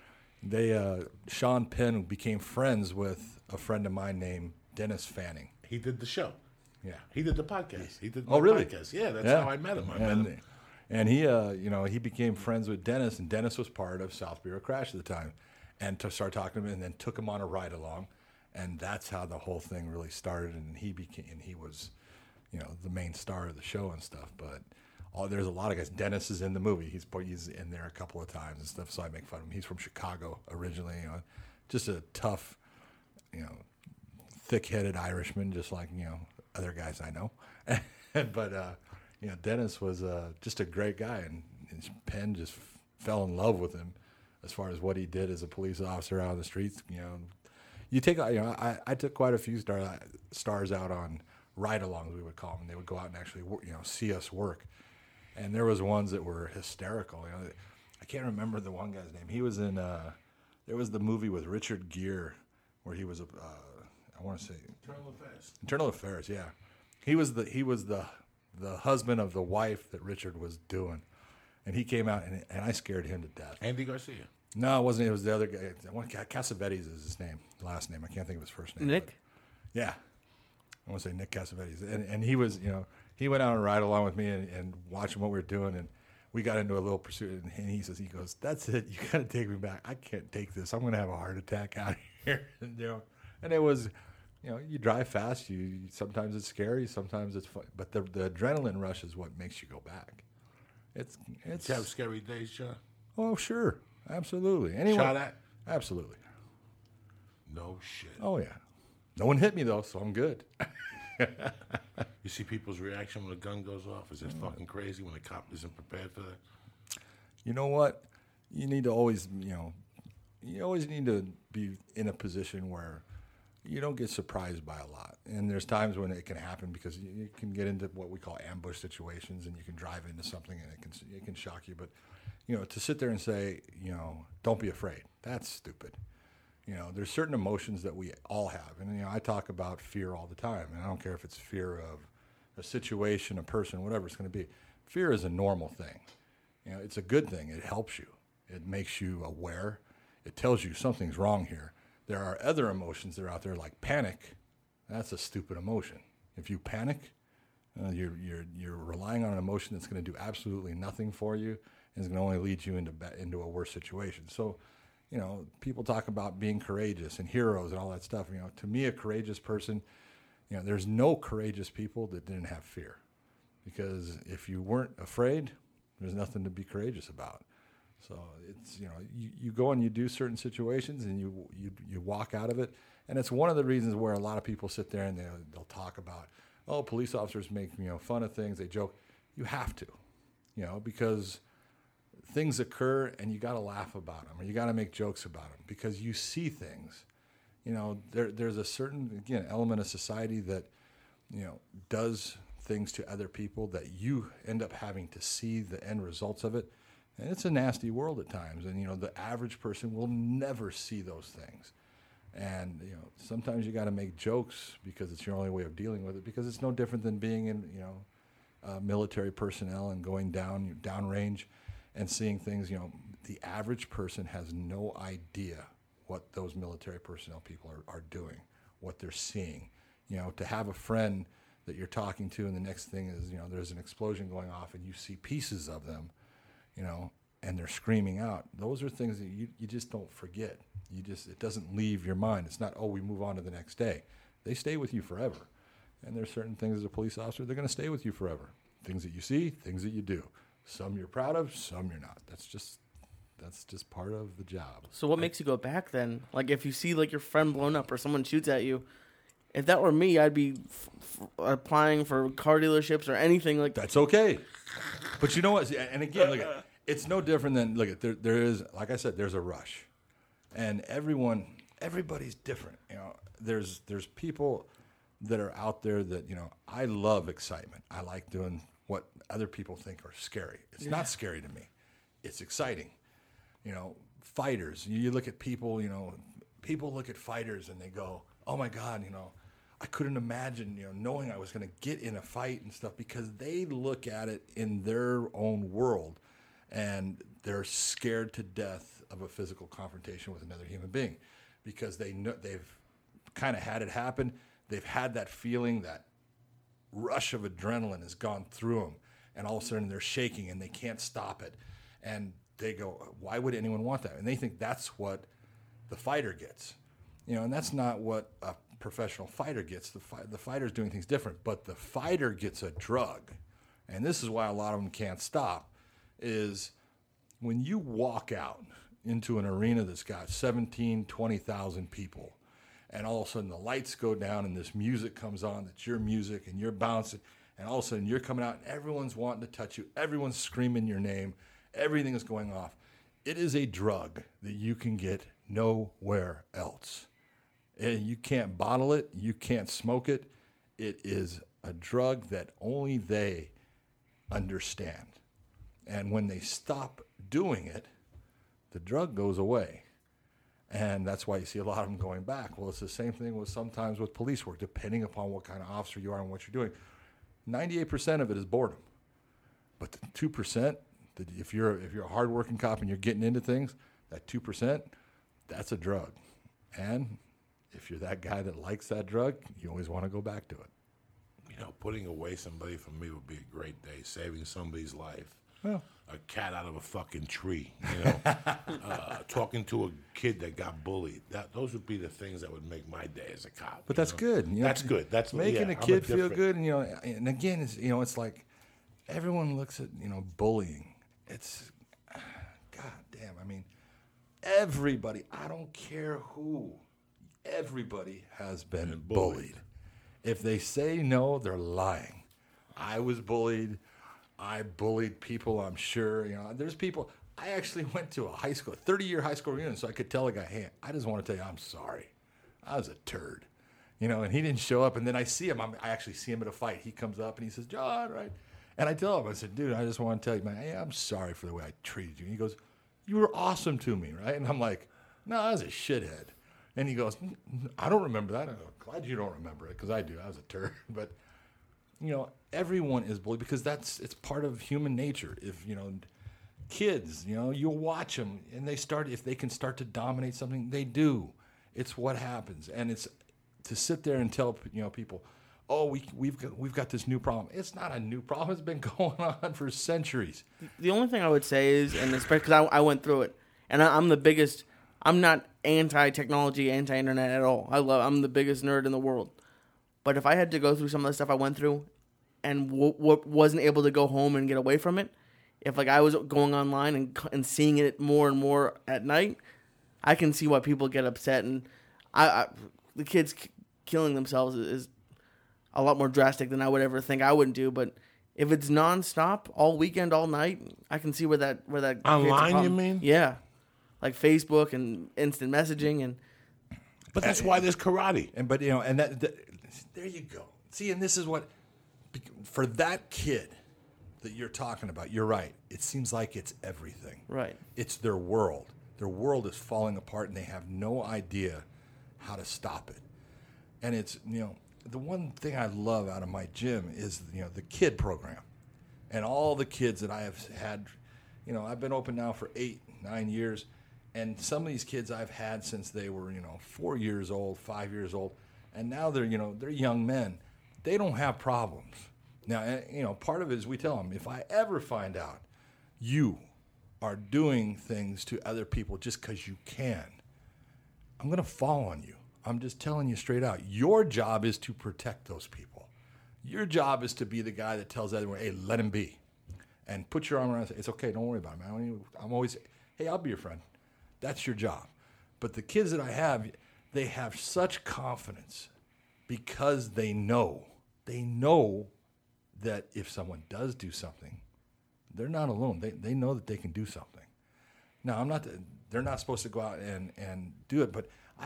Sean Penn became friends with a friend of mine named Dennis Fanning. He did the show. Yeah. He did the podcast. He did Oh, really? podcast. Yeah, that's how I met him. And he, you know, he became friends with Dennis, and Dennis was part of South Bureau Crash at the time, and to start talking to him, and then took him on a ride along, and that's how the whole thing really started. And he was, you know, the main star of the show and stuff. But there's a lot of guys. Dennis is in the movie. He's in there a couple of times and stuff. So I make fun of him. He's from Chicago originally. You know, just a tough, you know, thick-headed Irishman, just like, you know, other guys I know. But you know, Dennis was just a great guy, and Penn just fell in love with him as far as what he did as a police officer out on the streets. You know, I took quite a few stars out on ride-alongs, we would call them. They would go out and actually, you know, see us work. And there was ones that were hysterical. You know, I can't remember the one guy's name. He was in there was the movie with Richard Gere where he was I want to say Internal Affairs. Yeah, he was the husband of the wife that Richard was doing, and he came out and I scared him to death. Andy Garcia. No, it wasn't. It was the other guy. Cassavetes is his name, last name. I can't think of his first name. Nick? Yeah. I want to say Nick Cassavetes. And he was, you know, he went out and ride along with me and watching what we were doing. And we got into a little pursuit. And he goes, that's it. You got to take me back. I can't take this. I'm going to have a heart attack out here. And, you know, and it was, you know, you drive fast. Sometimes it's scary. Sometimes it's fun. But the adrenaline rush is what makes you go back. It's Did you have scary days, John? Oh, sure. Absolutely. Anyway, Shot at? Absolutely. No shit. Oh, yeah. No one hit me, though, so I'm good. You see people's reaction when a gun goes off? Is it fucking crazy when a cop isn't prepared for that? You know what? You need to always, you always need to be in a position where you don't get surprised by a lot. And there's times when it can happen because you can get into what we call ambush situations, and you can drive into something and it can shock you. But, you know, to sit there and say, you know, don't be afraid, that's stupid. You know, there's certain emotions that we all have. And, you know, I talk about fear all the time. And I don't care if it's fear of a situation, a person, whatever it's going to be. Fear is a normal thing. You know, it's a good thing. It helps you. It makes you aware. It tells you something's wrong here. There are other emotions that are out there like panic. That's a stupid emotion. If you panic, you're relying on an emotion that's going to do absolutely nothing for you and is going to only lead you into a worse situation. So, you know, people talk about being courageous and heroes and all that stuff. You know, to me, a courageous person, you know, there's no courageous people that didn't have fear. Because if you weren't afraid, there's nothing to be courageous about. So it's, you know, you go and you do certain situations and you walk out of it. And it's one of the reasons where a lot of people sit there and they'll talk about, oh, police officers make, you know, fun of things. They joke. You have to, because things occur and you got to laugh about them or you got to make jokes about them because you see things. There's a certain, again, element of society that, does things to other people that you end up having to see the end results of it. And it's a nasty world at times. And, the average person will never see those things. And, sometimes you got to make jokes because it's your only way of dealing with it because it's no different than being in, military personnel and going downrange and seeing things, the average person has no idea what those military personnel people are doing, what they're seeing. To have a friend that you're talking to and the next thing is, there's an explosion going off and you see pieces of them, and they're screaming out. Those are things that you just don't forget. It doesn't leave your mind. It's not, we move on to the next day. They stay with you forever. And there's certain things as a police officer, they're going to stay with you forever. Things that you see, things that you do. Some you're proud of, some you're not. That's just part of the job. So what makes you go back then? Like if you see like your friend blown up or someone shoots at you, if that were me, I'd be applying for car dealerships or anything like that. That's okay. But you know what? And again, look, it's no different than, look, there is, like I said, there's a rush. And everybody's different. There's people that are out there that, I love excitement. I like doing what other people think are scary. It's not scary to me. It's exciting. Fighters, you look at people, people look at fighters and they go, oh my God, I couldn't imagine, knowing I was going to get in a fight and stuff because they look at it in their own world and they're scared to death of a physical confrontation with another human being because they know they've kind of had it happen. They've had that feeling, that rush of adrenaline has gone through them and all of a sudden they're shaking and they can't stop it. And they go, why would anyone want that? And they think that's what the fighter gets. And that's not what a professional fighter gets. The fighter's doing things different, but the fighter gets a drug. And this is why a lot of them can't stop, is when you walk out into an arena that's got 17, 20,000 people, and all of a sudden the lights go down and this music comes on, that's your music, and you're bouncing, and all of a sudden you're coming out and everyone's wanting to touch you, everyone's screaming your name, everything is going off. It is a drug that you can get nowhere else. And you can't bottle it. You can't smoke it. It is a drug that only they understand. And when they stop doing it, the drug goes away. And that's why you see a lot of them going back. Well, it's the same thing with sometimes with police work, depending upon what kind of officer you are and what you're doing. 98% of it is boredom. But the 2%, if you're a hardworking cop and you're getting into things, that 2%, that's a drug. And if you're that guy that likes that drug, you always want to go back to it. Putting away somebody from me would be a great day. Saving somebody's life. Well, a cat out of a fucking tree. Talking to a kid that got bullied. Those would be the things that would make my day as a cop. but that's good. That's good. That's making a I'm kid feel different- good. And again, it's like everyone looks at, bullying. It's, God damn. I mean, everybody, I don't care who, everybody has been bullied. If they say no, they're lying. I was bullied. I bullied people, I'm sure. There's people. I actually went to a 30-year high school reunion so I could tell a guy, hey, I just want to tell you I'm sorry. I was a turd. And he didn't show up. And then I see him. I actually see him at a fight. He comes up and he says, John, right? And I tell him, I said, dude, I just want to tell you, man, hey, I'm sorry for the way I treated you. And he goes, you were awesome to me, right? And I'm like, no, I was a shithead. And he goes, I don't remember that. I go, glad you don't remember it, because I do. I was a turd. But, everyone is bullied because it's part of human nature. If, kids, you'll watch them and if they can start to dominate something, they do. It's what happens. And it's to sit there and tell, people, oh, we've got this new problem. It's not a new problem. It's been going on for centuries. The only thing I would say is, and especially because I went through it, and I'm not anti-technology, anti-internet at all. I'm the biggest nerd in the world. But if I had to go through some of the stuff I went through and wasn't able to go home and get away from it, if I was going online and seeing it more and more at night, I can see why people get upset. And the kids killing themselves is a lot more drastic than I would ever think I wouldn't do. But If it's nonstop, all weekend, all night, I can see where that creates a Online, you problem. mean? Yeah, like Facebook and instant messaging and But that's why there's karate. But there you go. See, and this is what for that kid that you're talking about. You're right. It seems like it's everything. right. It's their world. Their world is falling apart, and they have no idea how to stop it. And it's the one thing I love out of my gym is the kid program, and all the kids that I have had. I've been open now for 8-9 years. And some of these kids I've had since they were, 4 years old, 5 years old, and now they're young men. They don't have problems. Now, part of it is we tell them, if I ever find out you are doing things to other people just because you can, I'm going to fall on you. I'm just telling you straight out. Your job is to protect those people. Your job is to be the guy that tells everyone, hey, let him be. And put your arm around and say, it's okay, don't worry about it, man. I'm always, hey, I'll be your friend. That's your job. But the kids that I have, they have such confidence because they know that if someone does do something, they're not alone. They know that they can do something. Now, they're not supposed to go out and do it, but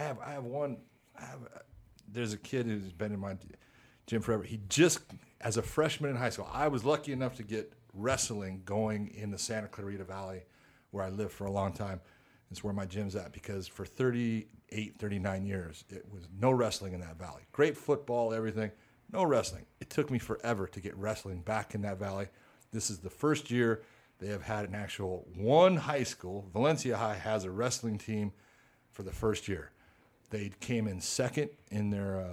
there's a kid who's been in my gym forever. He just, as a freshman in high school, I was lucky enough to get wrestling going in the Santa Clarita Valley where I lived for a long time. It's where my gym's at because for 38, 39 years, it was no wrestling in that valley. Great football, everything, no wrestling. It took me forever to get wrestling back in that valley. This is the first year they have had an actual one high school. Valencia High has a wrestling team for the first year. They came in second in their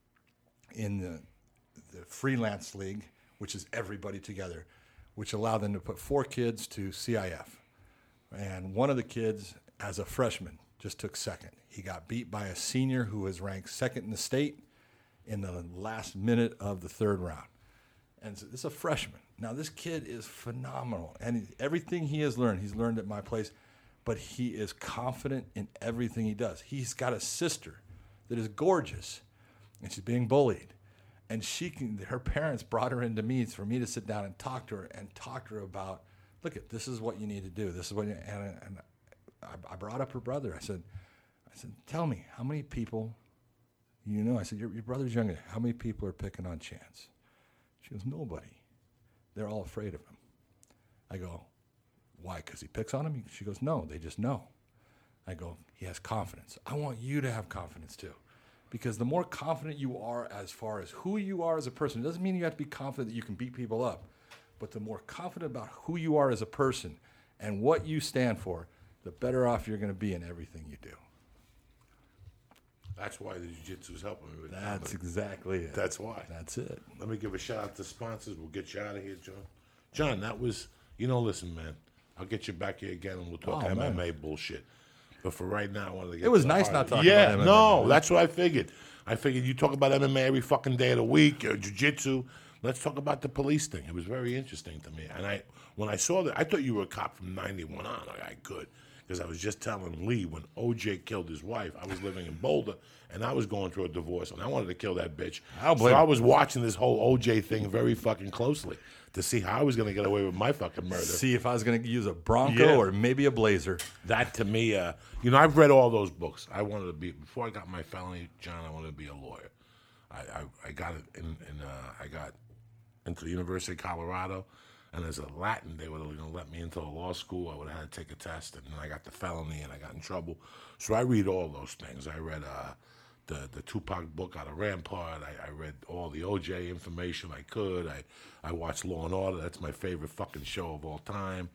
in the freelance league, which is everybody together, which allowed them to put 4 kids to CIF. And one of the kids, as a freshman, just took second. He got beat by a senior who was ranked second in the state in the last minute of the 3rd round. And so this is a freshman. Now, this kid is phenomenal. And everything he has learned, he's learned at my place. But he is confident in everything he does. He's got a sister that is gorgeous, and she's being bullied. And her parents brought her into me for me to sit down and talk to her about, look, this is what you need to do. This is what and I brought up her brother. I said, tell me, how many people you know? I said, your brother's younger. How many people are picking on Chance? She goes, nobody. They're all afraid of him. I go, why? Because he picks on them? She goes, no, they just know. I go, he has confidence. I want you to have confidence too. Because the more confident you are as far as who you are as a person, it doesn't mean you have to be confident that you can beat people up. But the more confident about who you are as a person and what you stand for, the better off you're going to be in everything you do. That's why the jiu-jitsu is helping me with that. That's exactly it. That's why. That's it. Let me give a shout out to sponsors. We'll get you out of here, John. John, that was, listen, man. I'll get you back here again and we'll talk MMA man. bullshit. But for right now, I wanted to get It was to the nice heart. not talking Yeah, about MMA. no, that's what I figured. I figured you talk about MMA every fucking day of the week, or jiu-jitsu. Let's talk about the police thing. It was very interesting to me. And when I saw that, I thought you were a cop from 91 on. All right, good. Because I was just telling Lee when OJ killed his wife, I was living in Boulder, and I was going through a divorce, and I wanted to kill that bitch. So I was watching this whole OJ thing very fucking closely to see how I was going to get away with my fucking murder. See if I was going to use a Bronco or maybe a Blazer. That to me, I've read all those books. I wanted to be, before I got my felony, John, I wanted to be a lawyer. I got it I got into the University of Colorado, and as a Latin, they would have let me into a law school. I would have had to take a test, and then I got the felony, and I got in trouble. So I read all those things. I read the Tupac book out of Rampart. I read all the OJ information I could. I watched Law and Order. That's my favorite fucking show of all time.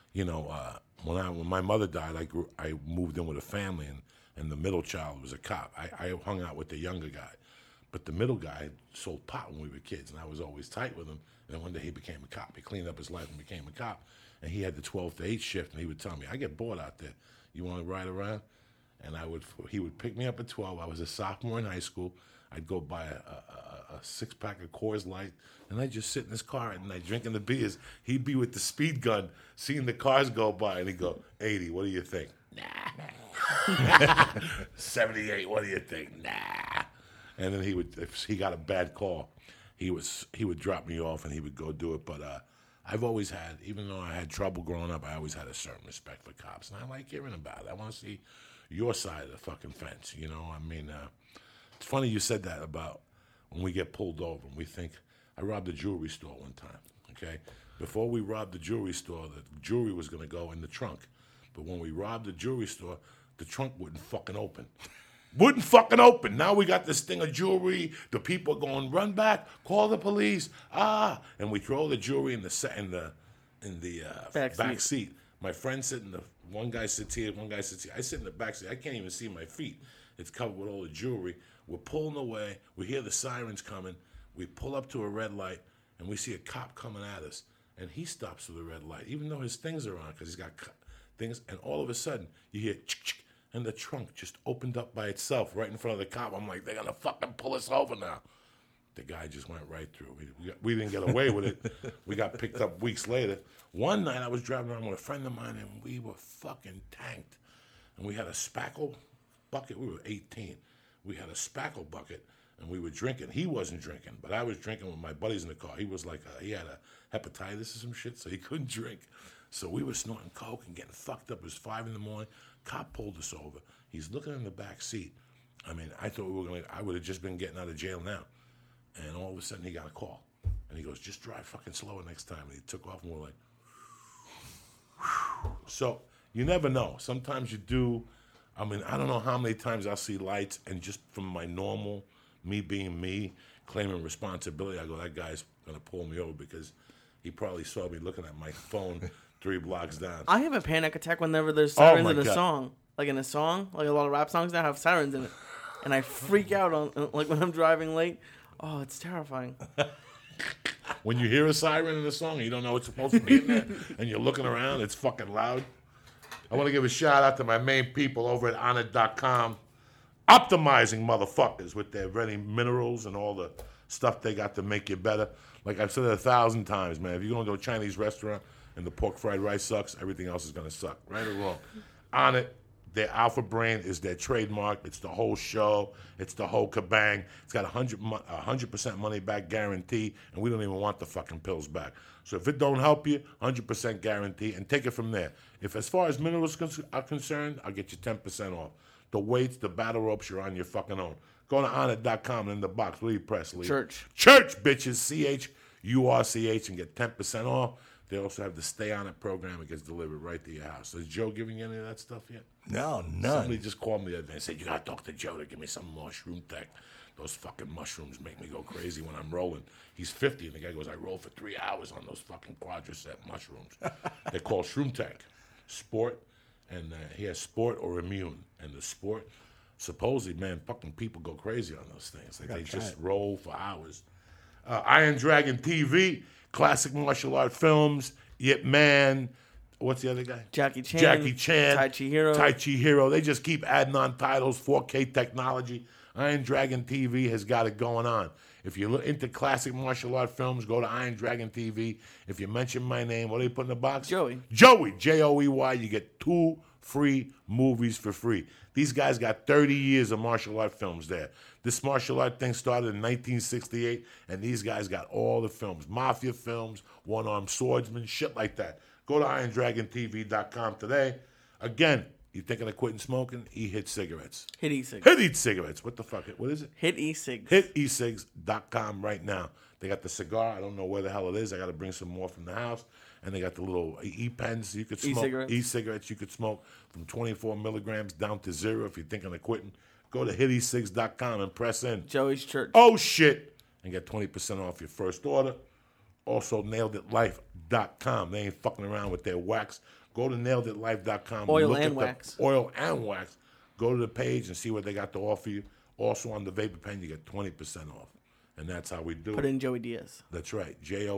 When my mother died, I moved in with a family, and the middle child was a cop. I hung out with the younger guy. But the middle guy sold pot when we were kids, and I was always tight with him. And then one day he became a cop. He cleaned up his life and became a cop. And he had the 12 to 8 shift, and he would tell me, I get bored out there. You want to ride around? And he would pick me up at 12. I was a sophomore in high school. I'd go buy a 6-pack of Coors Light, and I'd just sit in his car, and I'd drinking the beers. He'd be with the speed gun, seeing the cars go by, and he'd go, 80, what do you think? Nah. 78, what do you think? Nah. And then if he got a bad call, he would drop me off and he would go do it. But I've always had, even though I had trouble growing up, I always had a certain respect for cops, and I like hearing about it. I want to see your side of the fucking fence. You know, I mean, it's funny you said that about when we get pulled over and we think, I robbed a jewelry store one time. Okay, before we robbed the jewelry store, the jewelry was going to go in the trunk. But when we robbed the jewelry store, the trunk wouldn't fucking open. Wouldn't fucking open. Now we got this thing of jewelry. The people are going, run back, call the police. And we throw the jewelry in the back seat. My friend sitting one guy sits here, one guy sits here. I sit in the back seat. I can't even see my feet. It's covered with all the jewelry. We're pulling away. We hear the sirens coming. We pull up to a red light, and we see a cop coming at us. And he stops for the red light, even though his things are on, because he's got things. And all of a sudden, you hear chick, and the trunk just opened up by itself right in front of the cop. I'm like, they're going to fucking pull us over now. The guy just went right through. We didn't get away with it. We got picked up weeks later. One night, I was driving around with a friend of mine, and we were fucking tanked. And we had a spackle bucket. We were 18. We had a spackle bucket. And we were drinking. He wasn't drinking, but I was drinking with my buddies in the car. He was like, he had a hepatitis or some shit, so he couldn't drink. So we were snorting coke and getting fucked up. It was 5 a.m. Cop pulled us over. He's looking in the back seat. I mean, I thought I would have just been getting out of jail now. And all of a sudden, he got a call. And he goes, just drive fucking slower next time. And he took off, and we're like, whew. So you never know. Sometimes you do. I mean, I don't know how many times I'll see lights, and just from my normal, me being me, claiming responsibility, I go, that guy's going to pull me over because he probably saw me looking at my phone 3 blocks down. I have a panic attack whenever there's sirens in a God. song. Like in a song, like a lot of rap songs now have sirens in it. And I freak out like when I'm driving late. Oh, it's terrifying. When you hear a siren in a song, you don't know it's supposed to be in there, and you're looking around, it's fucking loud. I want to give a shout out to my main people over at Onnit.com. Optimizing motherfuckers with their ready minerals and all the stuff they got to make you better. Like I've said it 1,000 times, man. If you're going to a Chinese restaurant and the pork fried rice sucks, everything else is going to suck, right or wrong. Onnit, their Alpha Brain is their trademark. It's the whole show. It's the whole kabang. It's got 100% money back guarantee, and we don't even want the fucking pills back. So if it don't help you, 100% guarantee, and take it from there. If as far as minerals are concerned, I'll get you 10% off. The weights, the battle ropes, you're on your fucking own. Go to Onnit.com and in the box, what do you press, Lee? Church, bitches, CHURCH, and get 10% off. They also have the Stay On It program. It gets delivered right to your house. Is Joe giving you any of that stuff yet? No, none. Somebody just called me the other day and said, you got to talk to Joe to give me some more Shroom Tech. Those fucking mushrooms make me go crazy when I'm rolling. He's 50, and the guy goes, I roll for 3 hours on those fucking Quadricep mushrooms. They're called Shroom Tech. Sport. And he has sport or immune. And the sport, supposedly, man, fucking people go crazy on those things. Like they just roll for hours. Iron Dragon TV, classic martial art films, Yip Man. What's the other guy? Jackie Chan. Tai Chi Hero. They just keep adding on titles, 4K technology. Iron Dragon TV has got it going on. If you're into classic martial art films, go to Iron Dragon TV. If you mention my name, what do they put in the box? Joey, Joey, you get 2 free movies for free. These guys got 30 years of martial art films there. This martial art thing started in 1968, and these guys got all the films. Mafia films, one-armed swordsman, shit like that. Go to IronDragonTV.com today. Again, you thinking of quitting smoking? Hit cigarettes. Hit e-cigs. Hit e-cigarettes. What the fuck? What is it? Hit e-cigs. Hit e-cigs.com right now. They got the cigar. I don't know where the hell it is. I got to bring some more from the house. And they got the little e-pens you could smoke. E-cigarettes. E-cigarettes you could smoke from 24 milligrams down to 0 if you're thinking of quitting. Go to hitecigs.com and press in. Joey's Church. Oh, shit. And get 20% off your first order. Also, naileditlife.com. They ain't fucking around with their wax. Go to naileditlife.com. Oil and wax. Oil and wax. Go to the page and see what they got to offer you. Also, on the vapor pen, you get 20% off. And that's how we do it. Put in Joey Diaz. That's right.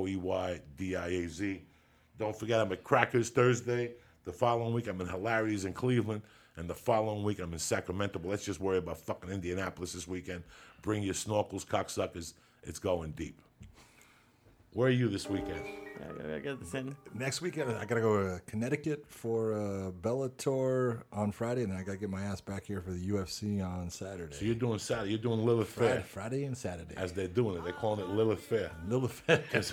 JoeyDiaz. Don't forget, I'm at Crackers Thursday. The following week, I'm in Hilarities in Cleveland. And the following week, I'm in Sacramento. But let's just worry about fucking Indianapolis this weekend. Bring your snorkels, cocksuckers. It's going deep. Where are you this weekend? Yeah, I gotta get this in. Next weekend, I gotta go to Connecticut for Bellator on Friday, and then I gotta get my ass back here for the UFC on Saturday. So you're doing Saturday. You're doing Lilith Fair. Friday and Saturday. As they're doing it. They're calling it Lilith Fair. Lilith. That's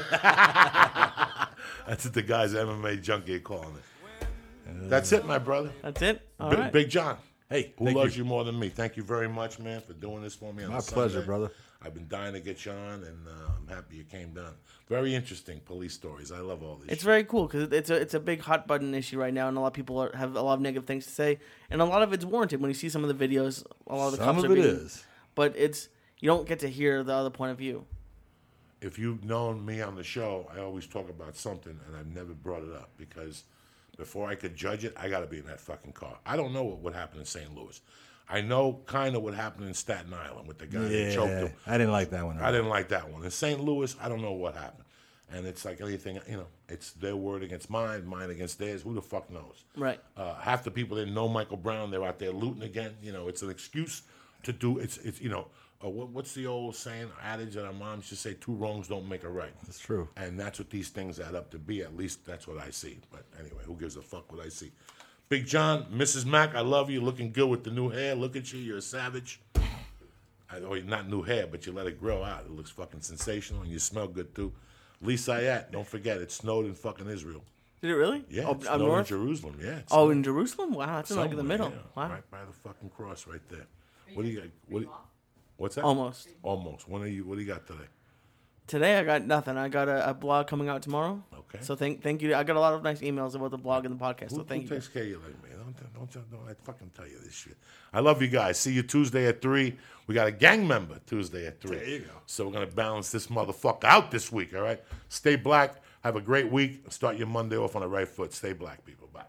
what the guys MMA junkie are calling it. That's it, my brother. That's it. All right. Big John. Hey, Who thank loves you more than me? Thank you very much, man, for doing this for me. On My a pleasure, Sunday. brother. I've been dying to get you on, and I'm happy you came down. Very interesting police stories. I love all this. It's shit. very cool because it's a big hot button issue right now, and a lot of people have a lot of negative things to say, and a lot of it's warranted. When you see some of the videos, a lot of the Some cops of are it being, is. but you don't get to hear the other point of view. If you've known me on the show, I always talk about something, and I've never brought it up because before I could judge it, I got to be in that fucking car. I don't know what happened in St. Louis. I know kind of what happened in Staten Island with the guy that choked him. I didn't like that one. I didn't like that one. In St. Louis, I don't know what happened. And it's like anything, it's their word against mine, mine against theirs. Who the fuck knows? Right. Half the people didn't know Michael Brown. They're out there looting again. It's an excuse to do. What's the old saying, adage that our mom used to say? 2 wrongs don't make a right. That's true. And that's what these things add up to be. At least that's what I see. But anyway, who gives a fuck what I see? Big John, Mrs. Mack, I love you. Looking good with the new hair. Look at you. You're a savage. Not new hair, but you let it grow out. It looks fucking sensational, and you smell good, too. Lee Sayat, don't forget, it snowed in fucking Israel. Did it really? Yeah, Oh, it snowed in north? Jerusalem. Yeah. it Oh, snowed in Jerusalem? Wow, that's in like in the somewhere, middle. yeah, Wow. Right by the fucking cross right there. What do you got? What's that? Almost. Almost. What do you got today? Today I got nothing. I got a blog coming out tomorrow. Okay. So thank you. I got a lot of nice emails about the blog and the podcast. So Who thank you. takes care of you like me? Don't I fucking tell you this shit. I love you guys. See you Tuesday at 3. We got a gang member Tuesday at 3. There you go. So we're going to balance this motherfucker out this week, all right? Stay black. Have a great week. Start your Monday off on the right foot. Stay black, people. Bye.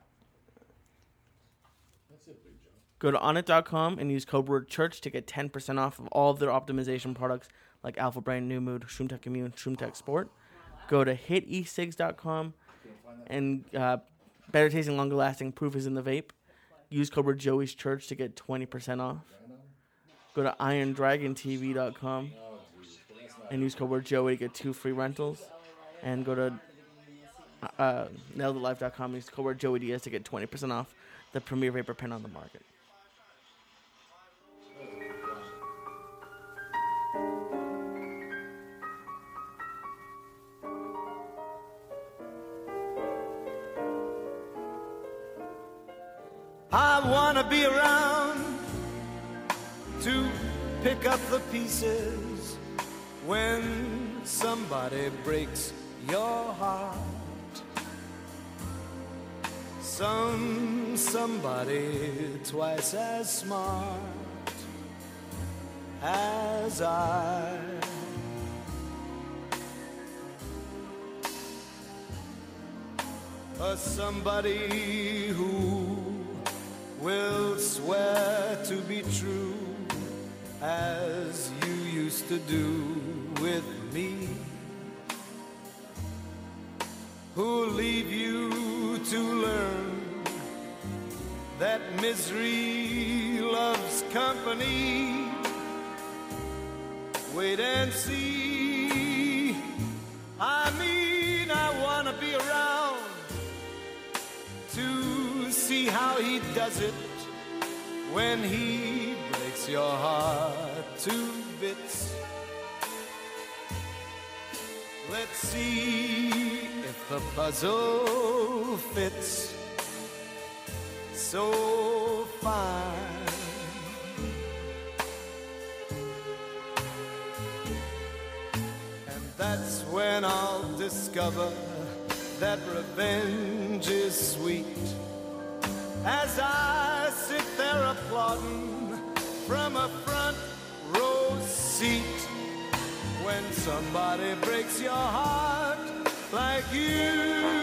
That's it, Big John. Go to onit.com and use code word church to get 10% off of all of their optimization products like Alpha Brain, New Mood, ShroomTech Immune, ShroomTech Sport. Go to hitecigs.com and better tasting, longer lasting proof is in the vape. Use code word Joey's Church to get 20% off. Go to IronDragonTV.com and use code word Joey to get 2 free rentals. And go to NailedItLife.com and use code word Joey Diaz to get 20% off the premier vapor pen on the market. I wanna be around to pick up the pieces when somebody breaks your heart. Somebody twice as smart as I. Somebody who will swear to be true as you used to do with me, who'll leave you to learn that misery loves company. Wait and see. I mean, I wanna be around to see how he does it when he breaks your heart to bits. Let's see if the puzzle fits so fine. And that's when I'll discover that revenge is sweet, as I sit there applauding from a front row seat. When somebody breaks your heart like you